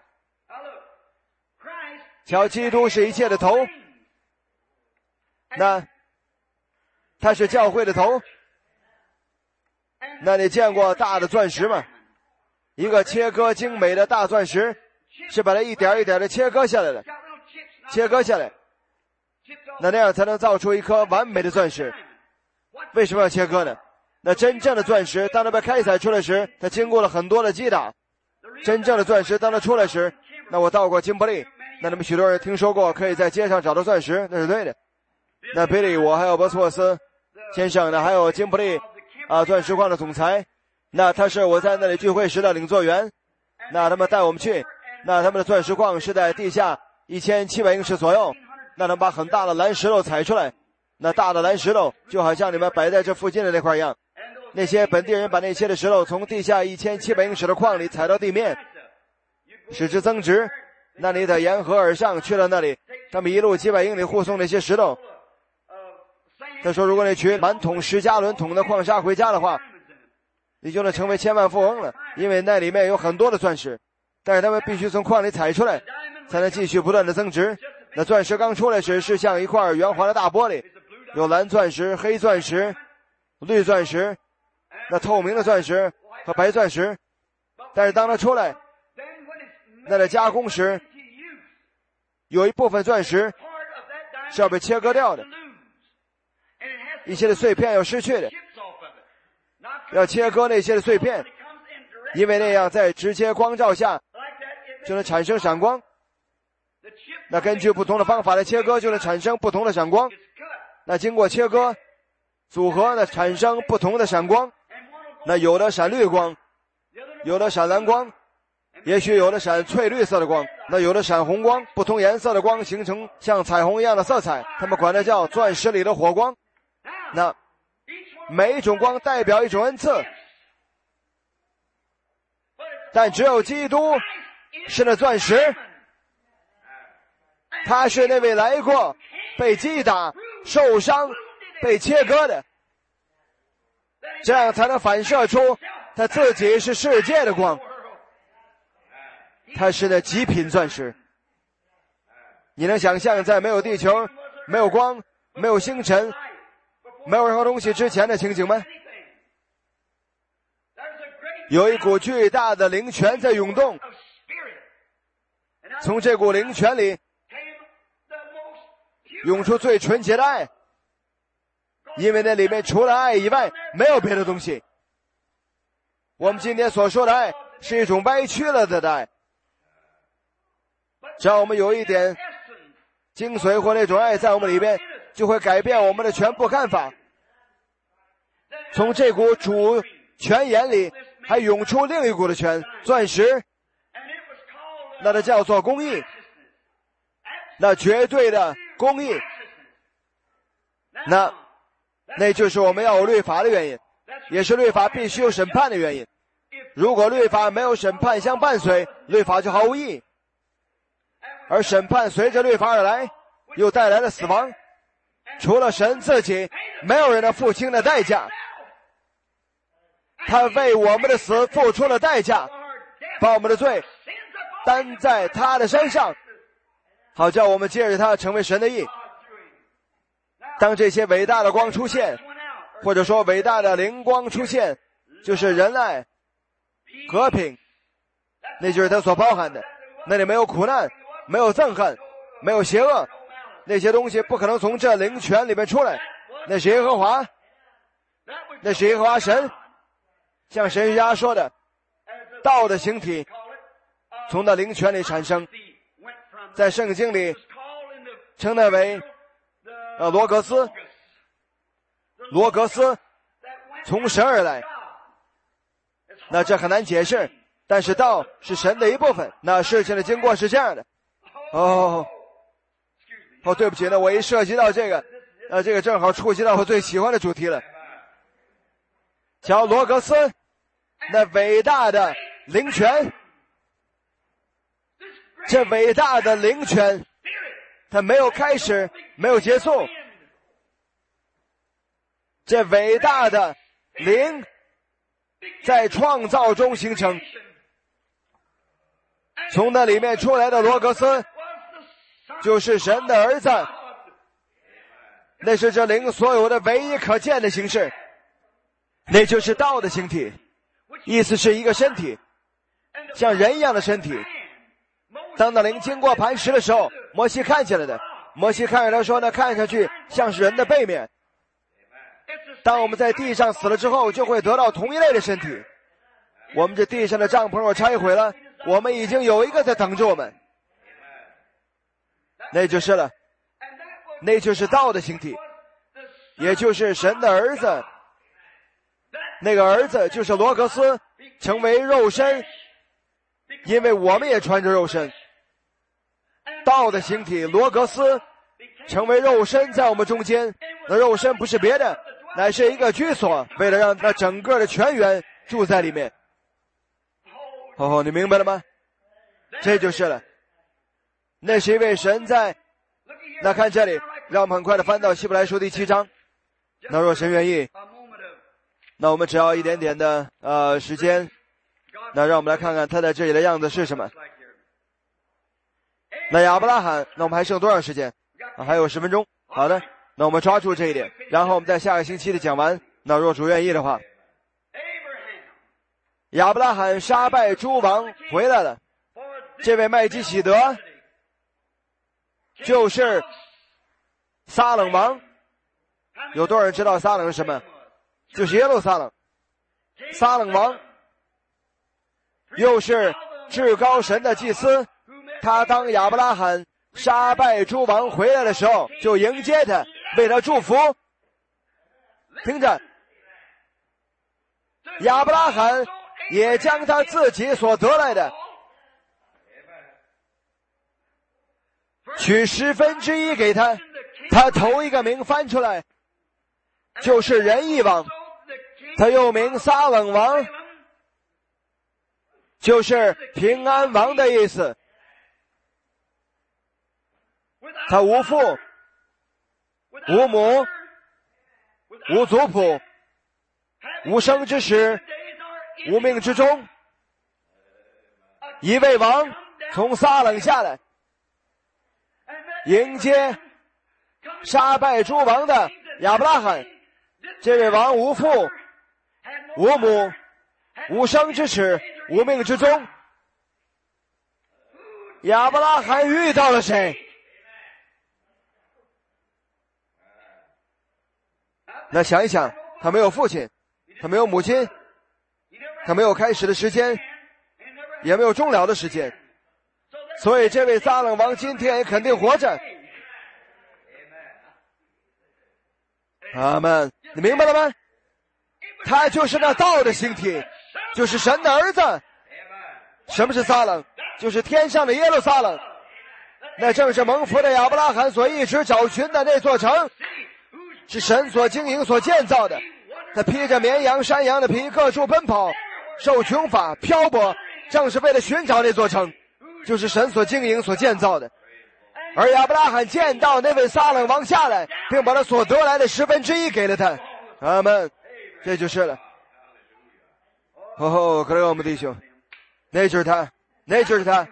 瞧，基督是一切的头，那他是教会的头。那你见过大的钻石吗？一个切割精美的大钻石是把它一点一点的切割下来的，切割下来，那样才能造出一颗完美的钻石。为什么要切割呢？那真正的钻石当它被开采出来时，它经过了很多的击打。真正的钻石当它出来时，那我到过金伯利，那你们许多人听说过可以在街上找到钻石，那是对的。那比利我还有博斯沃斯先生呢，还有金伯利钻石矿的总裁，那他是我在那里聚会时的领座员。那他们带我们去，那他们的钻石矿是在地下1700英尺左右，那他们把很大的蓝石头采出来，那大的蓝石头就好像你们摆在这附近的那块一样。那些本地人把那些的石头从地下1700英尺的矿里采到地面，使之增值。那你得沿河而上去了那里，他们一路几百英里护送那些石头。他说如果你取满桶10加仑桶的矿砂回家的话，你就能成为千万富翁了，因为那里面有很多的钻石，但是他们必须从矿里采出来，才能继续不断的增值。那钻石刚出来时是像一块圆滑的大玻璃，有蓝钻石、黑钻石、绿钻石，那透明的钻石和白钻石。但是当它出来，那在加工时，有一部分钻石是要被切割掉的，一些的碎片要失去的，要切割那些的碎片，因为那样在直接光照下就能产生闪光。那根据不同的方法来切割，就能产生不同的闪光。那经过切割组合呢，产生不同的闪光。那有的闪绿光，有的闪蓝光，也许有的闪翠绿色的光，那有的闪红光，不同颜色的光形成像彩虹一样的色彩，他们管它叫钻石里的火光。那每一种光代表一种恩赐，但只有基督是那钻石，他是那位来过被击打受伤被切割的，这样才能反射出他自己是世界的光，他是那极品钻石。你能想象在没有地球、没有光、没有星辰、没有任何东西之前的情景吗？有一股巨大的灵泉在涌动，从这股灵泉里涌出最纯洁的爱，因为那里面除了爱以外没有别的东西。我们今天所说的爱是一种歪曲了的爱，只要我们有一点精髓或那种爱在我们里边，就会改变我们的全部看法。从这股主泉眼里还涌出另一股的泉，钻石， 那它叫做公义，那绝对的公义，那就是我们要有律法的原因，也是律法必须有审判的原因。如果律法没有审判相伴随，律法就毫无意义。而审判随着律法而来，又带来了死亡。除了神自己，没有人能付清的代价。他为我们的死付出了代价，把我们的罪担在他的身上，好叫我们借着他成为神的义。当这些伟大的光出现，或者说伟大的灵光出现，就是仁爱、和平，那就是他所包含的。那里没有苦难，没有憎恨，没有邪恶，那些东西不可能从这灵泉里面出来。那是耶和华，那是耶和华神。像神学家说的，道的形体从那灵泉里产生，在圣经里称那为罗格斯，罗格斯从神而来。那这很难解释，但是道是神的一部分。那事情的经过是这样的。对不起，那我一涉及到这个，这个正好触及到我最喜欢的主题了。叫罗格斯，那伟大的灵泉，这伟大的灵泉，它没有开始，没有结束。这伟大的灵在创造中形成，从那里面出来的罗格斯就是神的儿子，那是这灵所有的唯一可见的形式，那就是道的形体，意思是一个身体，像人一样的身体。当那灵经过磐石的时候，摩西看见了的，摩西看着他说呢，看上去像是人的背面。当我们在地上死了之后，就会得到同一类的身体。我们这地上的帐篷若拆毁了，我们已经有一个在等着我们，那就是了，那就是道的形体，也就是神的儿子。那个儿子就是罗格斯，成为肉身，因为我们也穿着肉身。道的形体罗格斯成为肉身在我们中间，那肉身不是别的，乃是一个居所，为了让那整个的全员住在里面。你明白了吗？这就是了，那是一位神在。那看这里，让我们很快的翻到希伯来书第7章。那若神愿意，那我们只要一点点的时间，那让我们来看看他在这里的样子是什么。那亚伯拉罕，那我们还剩多长时间？还有10分钟。好的，那我们抓住这一点，然后我们在下个星期的讲完。那若主愿意的话，亚伯拉罕杀败诸王回来了。这位麦基洗德就是撒冷王。有多少人知道撒冷是什么？就是耶路撒冷。撒冷王又是至高神的祭司，他当亚伯拉罕杀败诸王回来的时候，就迎接他，为他祝福。听着，亚伯拉罕也将他自己所得来的取1/10给他，他头一个名翻出来就是仁义王，他又名撒冷王，就是平安王的意思。他无父无母无族谱无生之始无命之终，一位王从撒冷下来，迎接杀败诸王的亚伯拉罕。这位王无父无母无生之始无命之终。亚伯拉罕遇到了谁？那想一想，他没有父亲，他没有母亲，他没有开始的时间，也没有终了的时间，所以这位撒冷王今天也肯定活着。阿们，你明白了吗？他就是那道的形体，就是神的儿子。什么是撒冷？ 就是天上的耶路撒冷，那正是蒙福的亚伯拉罕所一直找寻的那座城，是神所经营所建造的。他披着绵羊山羊的皮，各处奔跑，受穷乏漂泊，正是为了寻找那座城，就是神所经营所建造的。而亚伯拉罕见到那位撒冷王下来，并把他所得来的1/10给了他。阿们，这就是了。哦，可乐我们弟兄，那就是他，那就是他。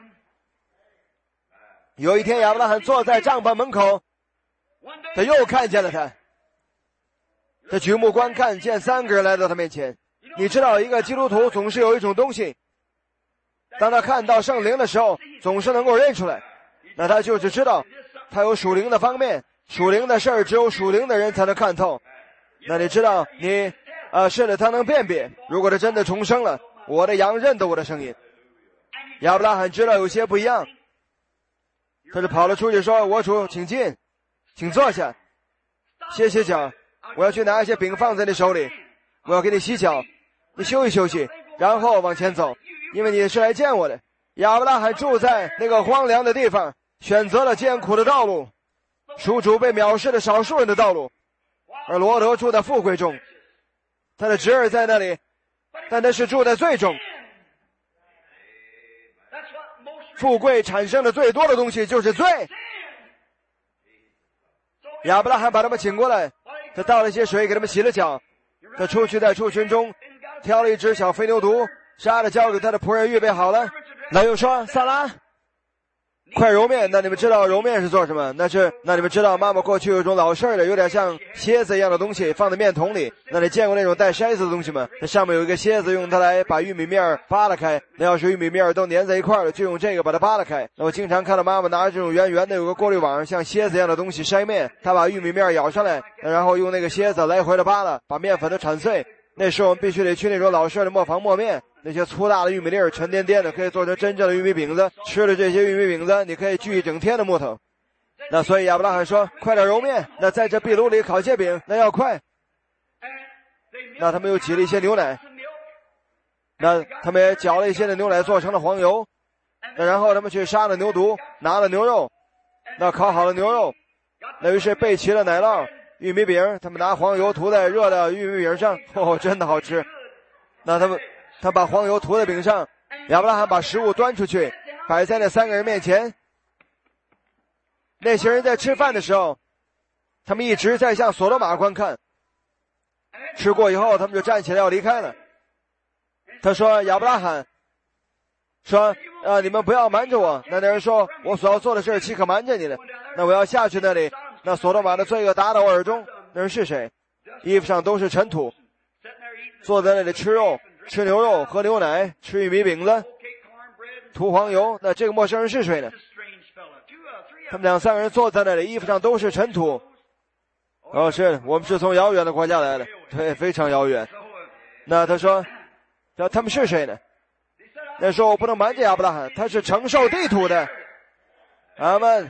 有一天亚伯拉罕坐在帐篷门口，他又看见了他。他举目观看，见3个人来到他面前。你知道一个基督徒总是有一种东西，当他看到圣灵的时候总是能够认出来，那他就是知道他有属灵的方面，属灵的事儿只有属灵的人才能看透。那你知道你是的，他能辨别，如果他真的重生了，我的羊认得我的声音。亚伯拉罕知道有些不一样，他就跑了出去说，我主请进，请坐下，歇歇脚，我要去拿一些饼放在你手里，我要给你洗脚，你休息休息，然后往前走，因为你是来见我的。亚伯拉罕住在那个荒凉的地方，选择了艰苦的道路，属主被藐视的少数人的道路，而罗德住在富贵中，他的侄儿在那里，但他是住在最中。富贵产生的最多的东西就是罪。亚伯拉罕把他们请过来，他倒了一些水给他们洗了脚，他出去在畜群中挑了一只小肥牛犊，杀了交给他的仆人预备好了。那又说，萨拉快揉面。那你们知道揉面是做什么？那你们知道妈妈过去有一种老式的有点像蝎子一样的东西放在面桶里，那你见过那种带筛子的东西吗？那上面有一个蝎子，用它来把玉米面扒拉开，那要是玉米面都粘在一块了，就用这个把它扒拉开。那我经常看到妈妈拿着这种圆圆的有个过滤网像蝎子一样的东西筛面，她把玉米面舀上来，然后用那个蝎子来回的扒拉，把面粉都铲碎。那时候我们必须得去那种老式的磨坊磨面，那些粗大的玉米粒儿沉甸甸的，可以做成真正的玉米饼子。吃了这些玉米饼子，你可以锯一整天的木头。那所以亚伯拉罕说，快点揉面。那在这壁炉里烤些饼，那要快。那他们又挤了一些牛奶，那他们也搅了一些的牛奶做成了黄油。那然后他们去杀了牛犊，拿了牛肉，那烤好了牛肉，那于是备齐了奶酪玉米饼，他们拿黄油涂在热的玉米饼上，真的好吃。那他把黄油涂在饼上，亚伯拉罕把食物端出去，摆在那3个人面前。那些人在吃饭的时候，他们一直在向索多玛观看。吃过以后，他们就站起来要离开了。他说，亚伯拉罕说，你们不要瞒着我。那人说，我所要做的事岂可瞒着你呢？那我要下去那里。那索多玛的罪恶达到我耳中。那人是谁？衣服上都是尘土，坐在那里吃肉，吃牛肉，喝牛奶，吃玉米饼子，涂黄油。那这个陌生人是谁呢？他们2、3个人坐在那里，衣服上都是尘土。是我们是从遥远的国家来的，对，非常遥远。那他说，他们是谁呢？那说我不能瞒着亚伯拉罕，他是承受地土的。阿们。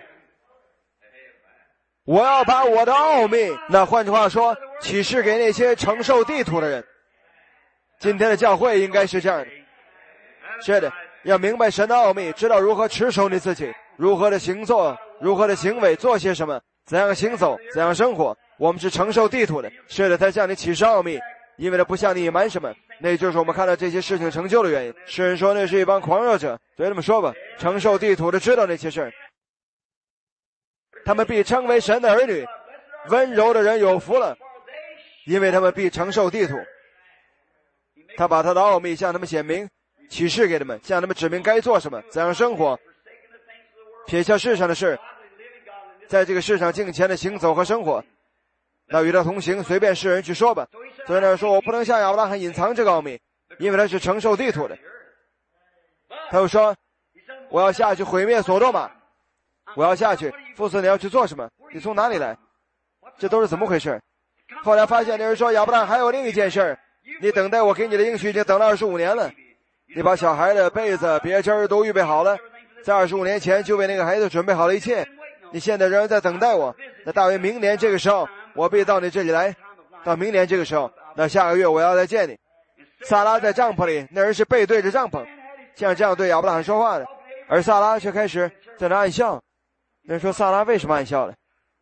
我要把我的奥秘，那换句话说，启示给那些承受地土的人。今天的教会应该是这样的，是的，要明白神的奥秘，知道如何持守你自己，如何的行作，如何的行为，做些什么，怎样行走，怎样生活。我们是承受地土的，是的，他向你启示奥秘，因为他不向你隐瞒什么。那就是我们看到这些事情成就的原因。诗人说那是一帮狂热者，对这么说吧，承受地土的知道那些事儿，他们必称为神的儿女。温柔的人有福了，因为他们必承受地土。他把他的奥秘向他们显明，启示给他们，向他们指明该做什么，怎样生活，撇下世上的事，在这个世上敬虔的行走和生活。那与他同行，随便世人去说吧。所以那说，我不能向亚伯拉罕隐藏这个奥秘，因为他是承受地土的。他又说，我要下去毁灭索多玛，我要下去。父子，你要去做什么？你从哪里来？这都是怎么回事？后来发现那人说，亚伯拉罕还有另一件事，你等待我给你的应许已经等了25年了，你把小孩的被子别针都预备好了，在25年前就为那个孩子准备好了一切，你现在仍然在等待我。那大约明年这个时候我必到你这里来，到明年这个时候，那下个月我要再见你。撒拉在帐篷里，那人是背对着帐篷，像这样对亚伯拉罕说话的。 而撒拉却开始在那暗笑。人说撒拉为什么暗笑了？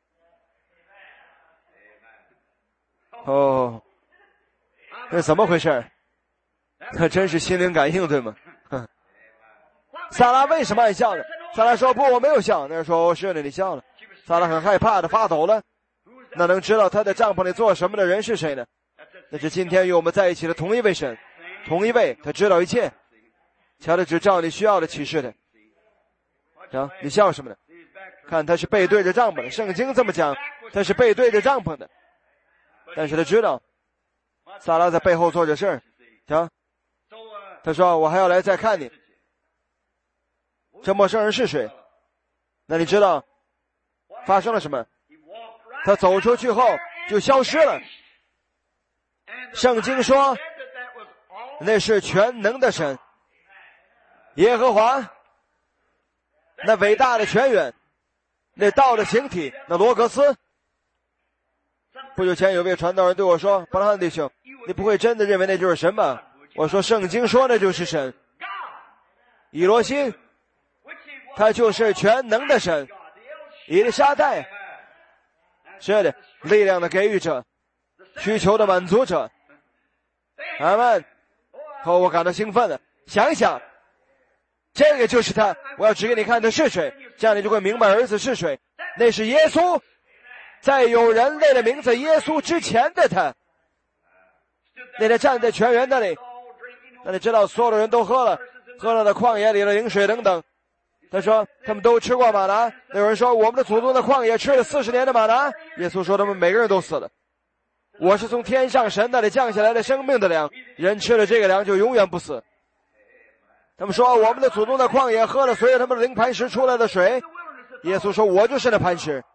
哦，这是怎么回事？那真是心灵感应，对吗？撒拉为什么暗笑了？撒拉说不，我没有笑。那人说哦，是的，你笑了。撒拉很害怕的发抖了。那能知道他在帐篷里做什么的人是谁呢？那是今天与我们在一起的同一位神，同一位，他知道一切，瞧他只照你需要的启示的。行，你笑什么呢？看他是背对着帐篷的，圣经这么讲，他是背对着帐篷的。但是他知道撒拉在背后做着事儿。行，他说我还要来再看你，这陌生人是谁？那你知道发生了什么？他走出去后就消失了。圣经说那是全能的神耶和华，那伟大的泉源，那道的形体，那罗格斯。不久前有位传道人对我说，伯拉罕弟兄，你不会真的认为那就是神吧？我说圣经说那就是神，以罗辛，他就是全能的神，以利沙代，是的，力量的给予者，需求的满足者。阿们。后我感到兴奋了，想一想，这个就是他，我要指给你看他是谁，这样你就会明白儿子是谁。那是耶稣，在有人类的名字耶稣之前的他。那天站在泉源那里，那你知道所有的人都喝了的旷野里的灵水等等。他说他们都吃过玛拿。有人说我们的祖宗的旷野吃了40年的玛拿。耶稣说他们每个人都死了。我是从天上神那里降下来的生命的粮，人吃了这个粮就永远不死。他们说我们的祖宗的旷野喝了随着他们的灵磐石出来的水。耶稣说我就是那磐石。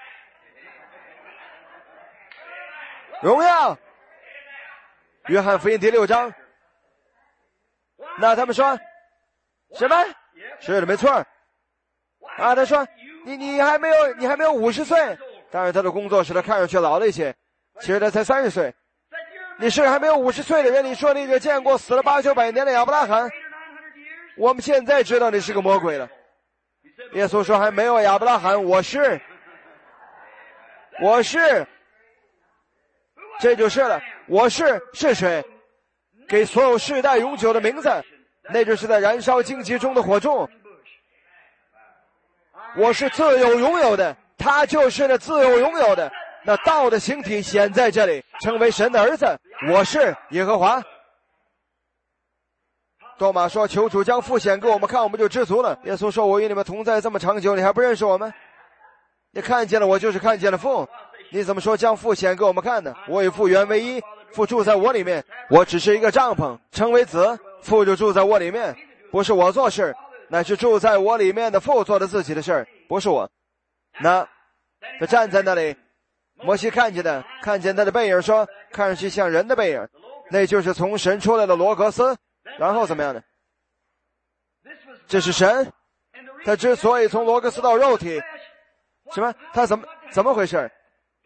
荣耀。约翰福音第6章。那他们说什么？是的，没错。啊，他说你还没有50岁。当然他的工作使他看上去老了一些，其实他才30岁。你是还没有50岁的人，你说那个见过死了800-900年的亚伯拉罕，我们现在知道你是个魔鬼了。耶稣说还没有亚伯拉罕，我是，这就是了。我是谁？给所有世代永久的名字，那就是在燃烧荆棘中的火柱。我是自由拥有的，他就是那自由拥有的，那道的形体显在这里，成为神的儿子。我是耶和华。多马说求主将父显给我们看，我们就知足了。耶稣说我与你们同在这么长久，你还不认识我们？你看见了我，就是看见了父。你怎么说将父显给我们看呢？我与父原为一，父住在我里面，我只是一个帐篷，成为子，父就住在我里面。不是我做事，乃是住在我里面的父做的自己的事儿，不是我。那他站在那里，摩西看见他的背影，说看上去像人的背影，那就是从神出来的罗格斯。然后怎么样呢？这是神，他之所以从罗格斯到肉体，什么？他怎么回事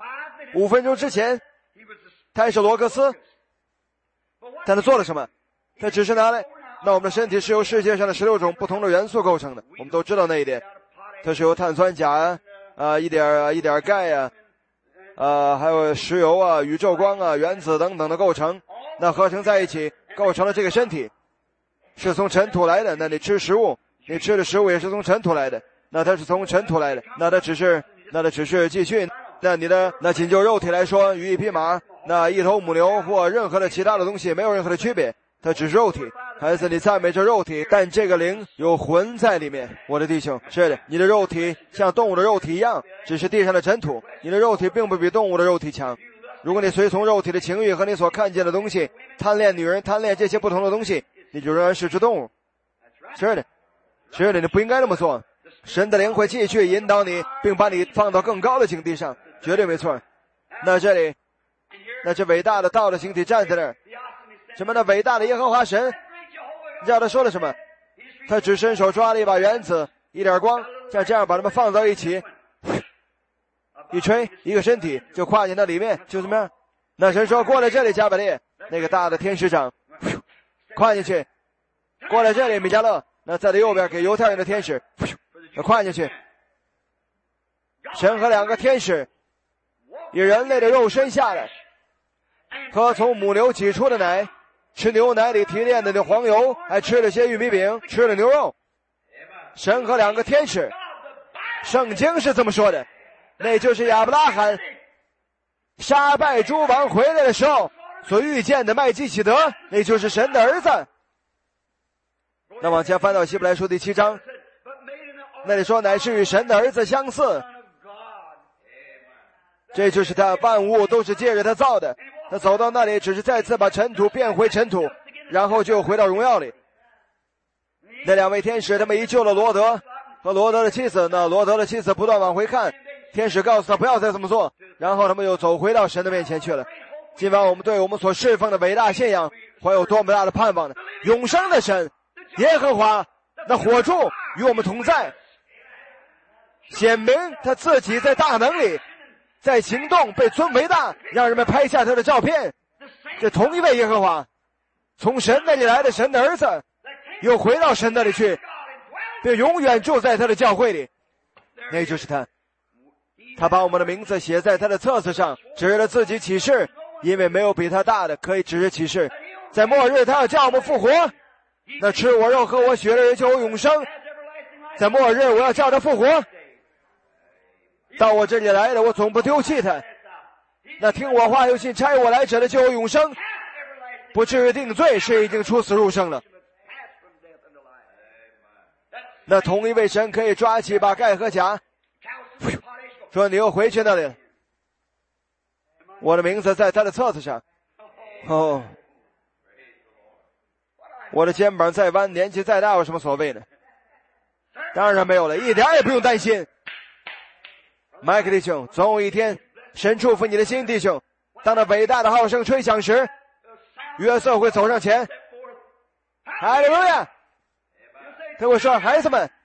？5分钟之前他也是罗格斯，但他做了什么？他只是拿来，那我们的身体是由世界上的16种不同的元素构成的，我们都知道那一点。它是由碳酸钾一点钙还有石油宇宙光原子等等的构成，那合成在一起构成了这个身体，是从尘土来的。那你吃食物，你吃的食物也是从尘土来的，那它是从尘土来的，那它只是继续。那仅就肉体来说，与一匹马，那一头母牛或任何的其他的东西没有任何的区别，它只是肉体。孩子，你赞美这肉体，但这个灵有魂在里面。我的弟兄，是的，你的肉体像动物的肉体一样，只是地上的尘土，你的肉体并不比动物的肉体强。如果你随从肉体的情欲和你所看见的东西，贪恋女人，贪恋这些不同的东西，你就仍然是只动物。是的，你不应该那么做。神的灵会继续引导你，并把你放到更高的境地上，绝对没错。那这里，那这伟大的道的形体站在那儿，什么呢？伟大的耶和华神，你知道他说了什么？他只伸手抓了一把原子，一点光，像这样把它们放到一起，一吹，一个身体就跨进那里面，就怎么样？那神说过来这里，加百列，那个大的天使长，跨进去，过来这里，米迦勒， 那在他右边给犹太人的天使跨进去。神和2个天使以人类的肉身下来，喝从母牛挤出的奶，吃牛奶里提炼的黄油，还吃了些玉米饼，吃了牛肉。神和2个天使，圣经是这么说的，那就是亚伯拉罕杀败诸王回来的时候所遇见的麦基洗德，那就是神的儿子。那往前翻到希伯来书第7章，那里说乃是与神的儿子相似，这就是他，万物都是借着他造的，他走到那里只是再次把尘土变回尘土，然后就回到荣耀里。那2位天使他们一救了罗德和罗德的妻子，那罗德的妻子不断往回看，天使告诉他不要再这么做，然后他们又走回到神的面前去了。今晚我们对我们所侍奉的伟大信仰怀有多么大的盼望呢？永生的神耶和华，那火柱与我们同在，显明他自己在大能里，在行动被尊为大，让人们拍下他的照片。这同一位耶和华，从神那里来的神的儿子，又回到神那里去，并永远住在他的教会里，那就是他。他把我们的名字写在他的册子上，指着自己起誓，因为没有比他大的可以指着起誓。在末日他要叫我们复活，那吃我肉喝我血的人就有永生。在末日我要叫他复活，到我这里来的我总不丢弃他，那听我话又信差我来者的就有永生，不至于定罪，是已经出死入生了。那同一位神可以抓起把盖和甲，说你又回去那里了，我的名字在他的册子上。哦，我的肩膀再弯，年纪再大有什么所谓呢？当然没有了，一点也不用担心。麦克弟兄，总有一天神祝福你的心，弟兄。当那伟大的号声吹响时，约瑟会走上前，哈利路亚，他会说孩子们，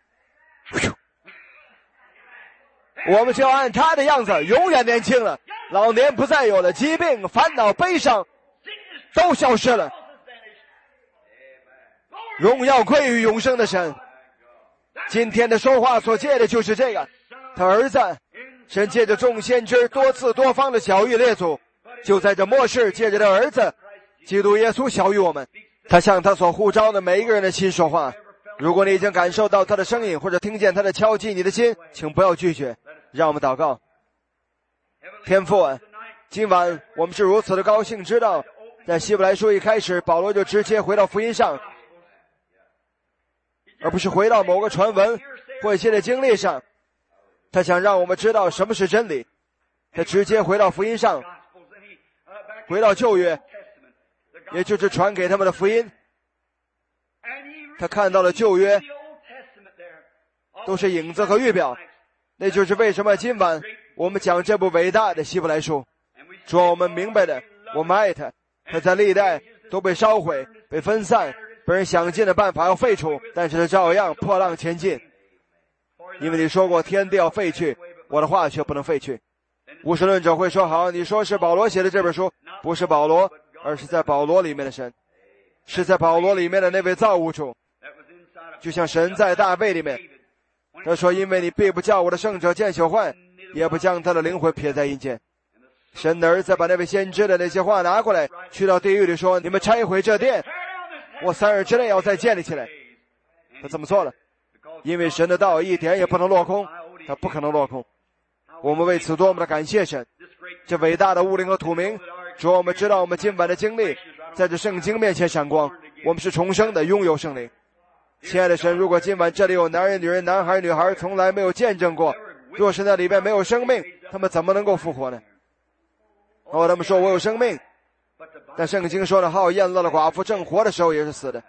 我们就要按他的样子永远年轻了，老年不再有了，疾病烦恼悲伤都消失了，荣耀归于永生的神。今天的说话所借的就是这个，他儿子神借着众先知多次多方的晓谕列祖，就在这末世借着他儿子基督耶稣晓谕我们。他向他所呼召的每一个人的心说话。如果你已经感受到他的声音，或者听见他的敲击你的心，请不要拒绝，让我们祷告。天父啊，今晚我们是如此的高兴，知道在希伯来书一开始保罗就直接回到福音上，而不是回到某个传闻或一些的经历上。他想让我们知道什么是真理，他直接回到福音上，回到旧约，也就是传给他们的福音。他看到了旧约都是影子和预表，那就是为什么今晚我们讲这部伟大的希伯来书。主要我们明白的，我们爱他，他在历代都被烧毁，被分散，被人想尽的办法要废除，但是他照样破浪前进。因为你说过天地要废去，我的话却不能废去。无神论者会说，好，你说是保罗写的这本书，不是保罗，而是在保罗里面的神，是在保罗里面的那位造物主。就像神在大卫里面，他说，因为你必不叫我的圣者见朽坏，也不将他的灵魂撇在阴间。神的儿子把那位先知的那些话拿过来，去到地狱里说，你们拆毁这殿，我3日之内要再建立起来。他怎么做了？因为神的道一点也不能落空，他不可能落空。我们为此多么的感谢神，这伟大的物灵和土名。主，我们知道我们今晚的经历在这圣经面前闪光，我们是重生的，拥有圣灵。亲爱的神，如果今晚这里有男人女人男孩女孩从来没有见证过，若是那里面没有生命，他们怎么能够复活呢？哦，他们说我有生命，但圣经说的好宴乐的寡妇正活的时候也是死的。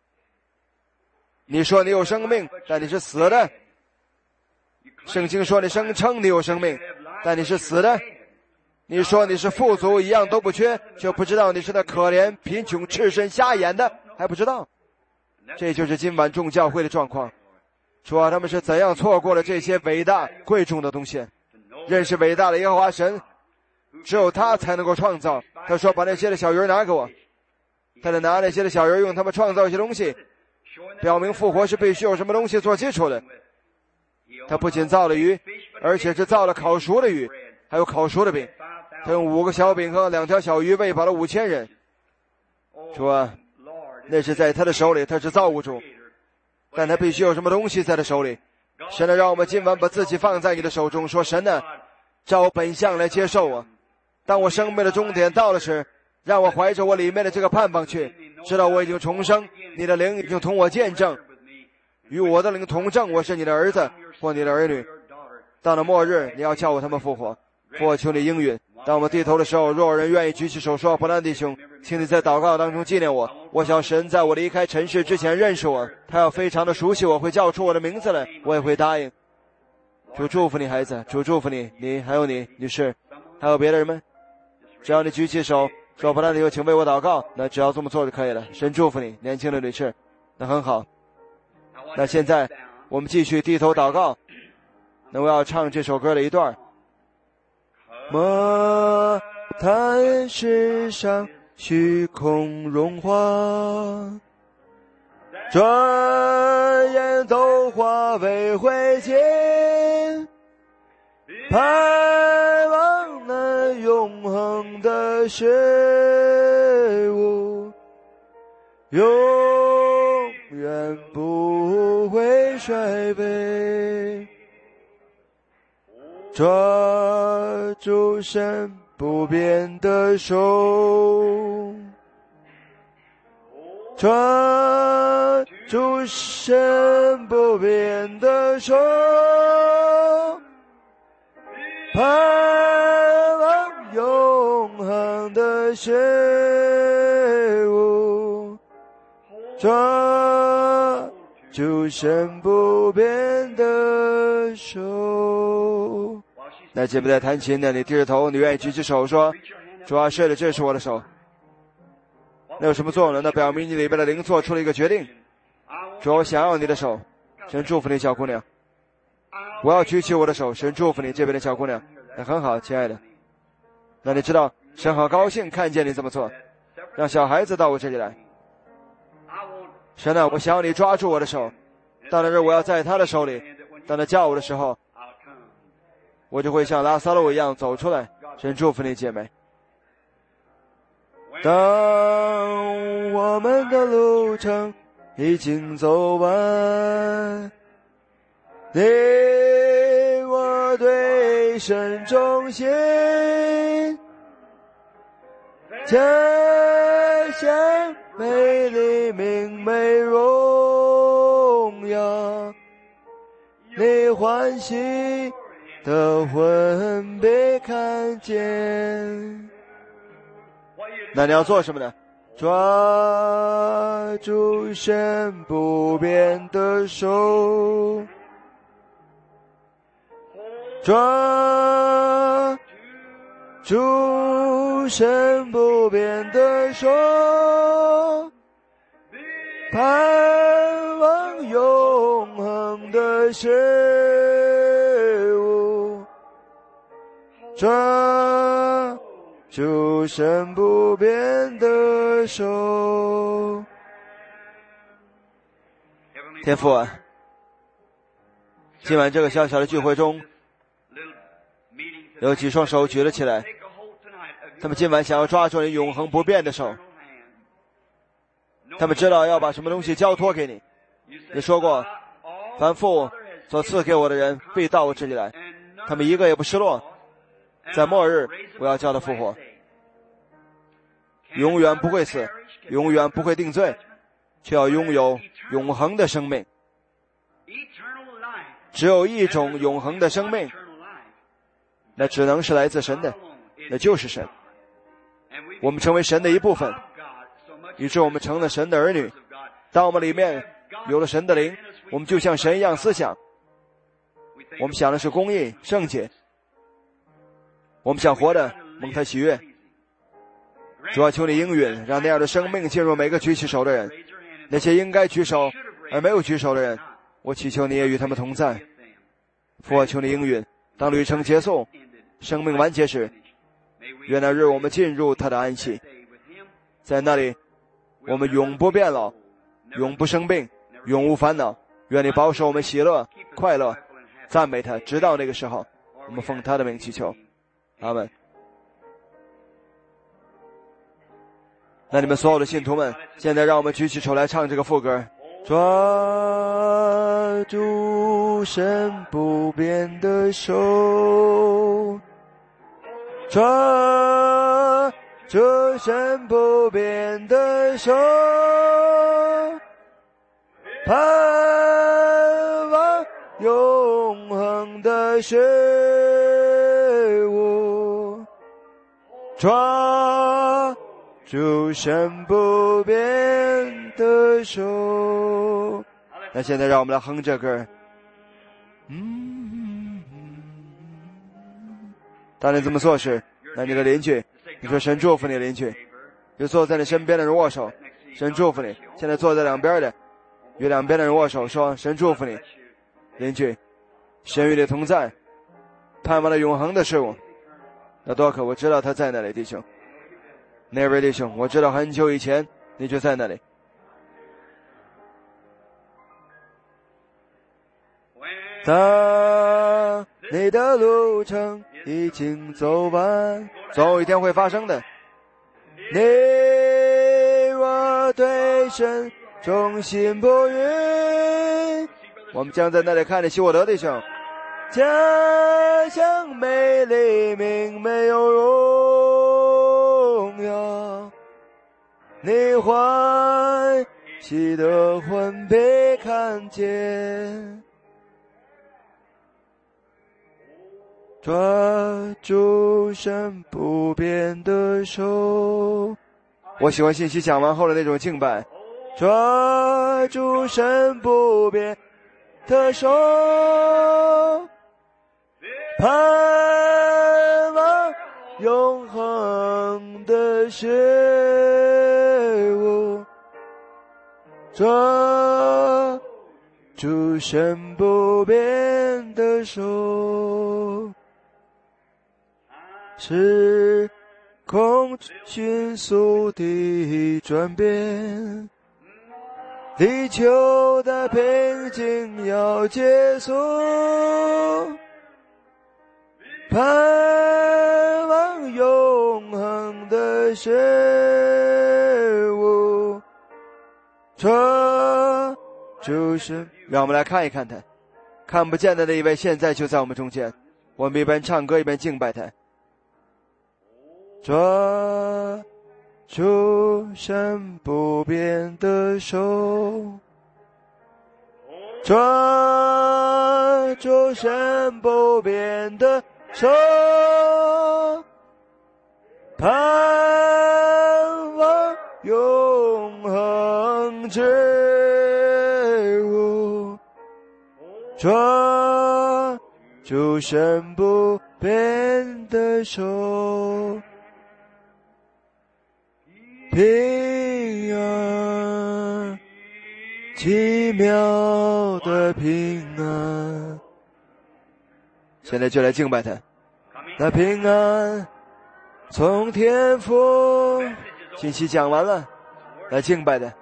你说你有生命，但你是死的。圣经说你声称你有生命，但你是死的。你说你是富足，一样都不缺，却不知道你是那可怜贫穷赤身瞎眼的，还不知道。这就是今晚众教会的状况。主啊，他们是怎样错过了这些伟大贵重的东西？认识伟大的耶和华神，只有他才能够创造。他说把那些的小鱼拿给我，他就拿那些的小鱼，用他们创造一些东西， 表明复活是必须有什么东西做基础的。他不仅造了鱼，而且是造了烤熟的鱼，还有烤熟的饼。他用5个小饼和2条小鱼喂饱了5000人。主啊，那是在他的手里，他是造物主，但他必须有什么东西在他手里。神啊，让我们今晚把自己放在你的手中，说神啊，照本相来接受我。当我生命的终点到了时，让我怀着我里面的这个盼望去，知道我已经重生，你的灵已经同我见证，与我的灵同证，我是你的儿子或你的儿女。到了末日，你要叫我他们复活。父，我求你应允。当我们低头的时候，若有人愿意举起手说，伯兰弟兄，请你在祷告当中纪念我。我想神在我离开尘世之前认识我，他要非常的熟悉我，会叫出我的名字来，我也会答应。主祝福你孩子，主祝福你，你还有你女士，还有别的人们，只要你举起手说伯兰弟兄请为我祷告，那只要这么做就可以了。神祝福你，年轻的女士，那很好。那现在我们继续低头祷告。那我要唱这首歌的一段。莫叹世上虚空荣华，转眼都化为灰烬，盼望那永恒的事物，永远不会衰微。抓住神不变的手，抓住神不变的手，盼望永恒的事物，抓住神不变的手。那姐妹在弹琴呢，你低着头，你愿意举起手说，主啊，是的，这是我的手。那有什么作用呢？那表明你里边的灵做出了一个决定。主啊，我想要你的手。神祝福你，小姑娘。我要举起我的手。神祝福你，这边的小姑娘。那很好，亲爱的。那你知道神好高兴看见你这么做，让小孩子到我这里来。神啊，我想要你抓住我的手，到那日我要在他的手里，当他叫我的时候，我就会像拉撒路一样走出来。神祝福你，姐妹。当我们的路程已经走完，你我对神忠心，家乡美丽明媚荣耀，你欢喜的魂被看见。那你要做什么呢？抓住神不变的手，抓住神不变的手，盼望永恒的事物，抓住神不变的手。天父啊，今晚这个小小的聚会中，有几双手举了起来，他们今晚想要抓住你永恒不变的手。他们知道要把什么东西交托给你。你说过，凡父所赐给我的人必到我这里来，他们一个也不失落。在末日我要叫他复活，永远不会死，永远不会定罪，却要拥有永恒的生命。只有一种永恒的生命，那只能是来自神的，那就是神。我们成为神的一部分，于是我们成了神的儿女。当我们里面有了神的灵，我们就像神一样思想。我们想的是公义圣洁，我们想活的蒙他喜悦。主啊，求你应允，让那样的生命进入每个举起手的人。那些应该举手而没有举手的人，我祈求你也与他们同在。父啊，求你应允，当旅程结束，生命完结时，愿那日我们进入他的安息，在那里我们永不变老，永不生病， 永无烦恼。愿你保守我们喜乐、快乐，赞美他，直到那个时候。我们奉他的名祈求，阿们。那你们所有的信徒们，现在让我们举起手来唱这个副歌。抓住神不变的手，抓住神不变的手，盼望永恒的事物，抓住神不变的手。那现在让我们来哼这歌。当你这么做时，那你的邻居，你说神祝福你邻居，就坐在你身边的人握手，神祝福你。现在坐在两边的，与两边的人握手，说神祝福你邻居，神与你同在，盼望了永恒的事物。那多可，我知道他在那里，弟兄，那位弟兄，我知道很久以前你就在那里。当你的路程已经走完，总有一天会发生的。你我对神忠心不渝，我们将在那里看你喜我得弟兄。家乡美丽明媚有荣耀，你欢喜的魂被看见，抓住神不变的手。我喜欢信息讲完后的那种敬拜。抓住神不变的手，盼望永恒的事物，抓住神不变的手。时空迅速地转变，地球的平静要结束，盼望永恒的事物，抓住神。让我们来看一看他，看不见的那一位现在就在我们中间，我们一边唱歌一边敬拜他。抓住神不变的手，抓住神不变的手，盼望永恒之物，抓住神不变的手。平安，奇妙的平安。现在就来敬拜他。那平安从天父，信息讲完了，来敬拜他。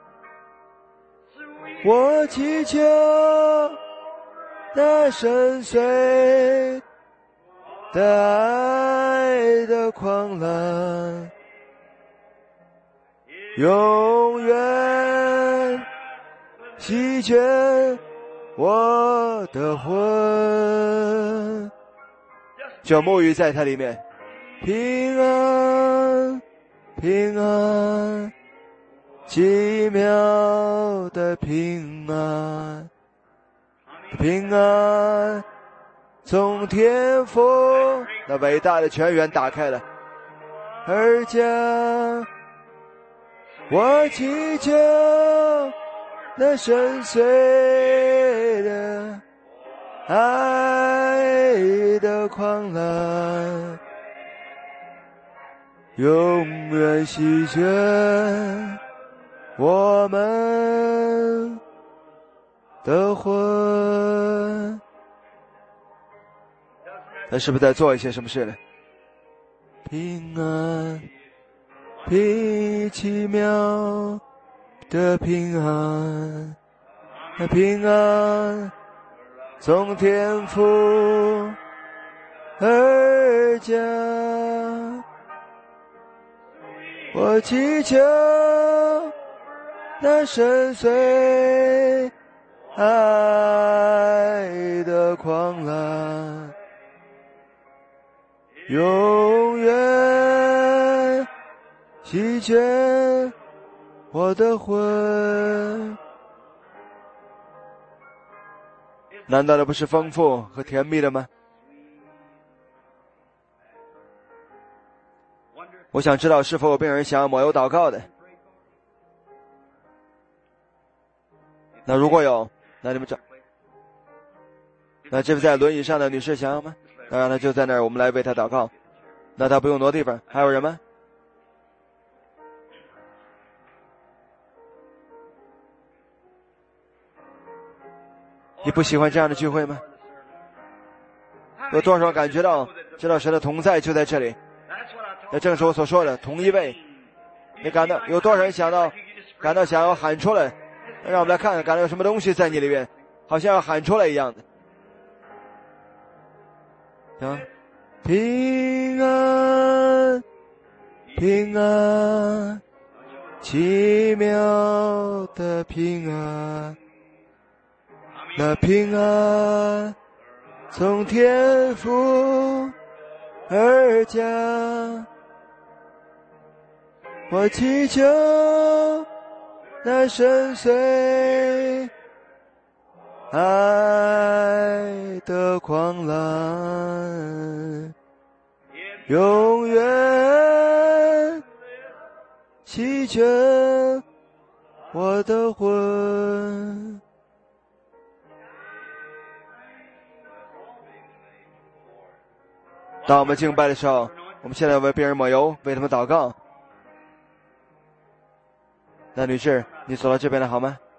我祈求那深邃的爱的狂澜，永远席卷我的魂，就沐浴在它里面。平安，平安，奇妙的平安，平安从天父那伟大的泉源打开了，而将我祈求那深邃的爱的狂澜，永远席卷我们的魂。他是不是在做一些什么事呢？平安，奇妙的平安， 那平安从天父而降，我祈求那深邃爱的狂澜永远席卷我的魂。难道这不是丰富和甜蜜的吗？我想知道是否有病人想要抹油祷告的。那如果有，那你们找。那这位在轮椅上的女士想要吗？那让她就在那儿，我们来为她祷告。那她不用挪地方。还有人吗？你不喜欢这样的聚会吗？有多少感觉到知道神的同在就在这里？那正是我所说的同一位。你感到有多少人感到想要喊出来？让我们来看看，感到有什么东西在你里面，好像要喊出来一样的。平安，平安，奇妙的平安，那平安从天父而降，我祈求那深邃爱的狂澜永远席卷我的魂。当我们敬拜的时候，我们现在为病人抹油，为他们祷告。那女士，你走到这边来好吗？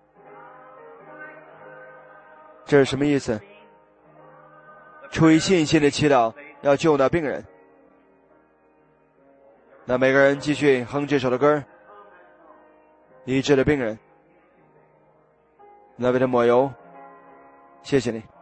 这是什么意思？出于信心的祈祷，要救那病人。那每个人继续哼这首的歌，医治了病人。那为他抹油，谢谢你。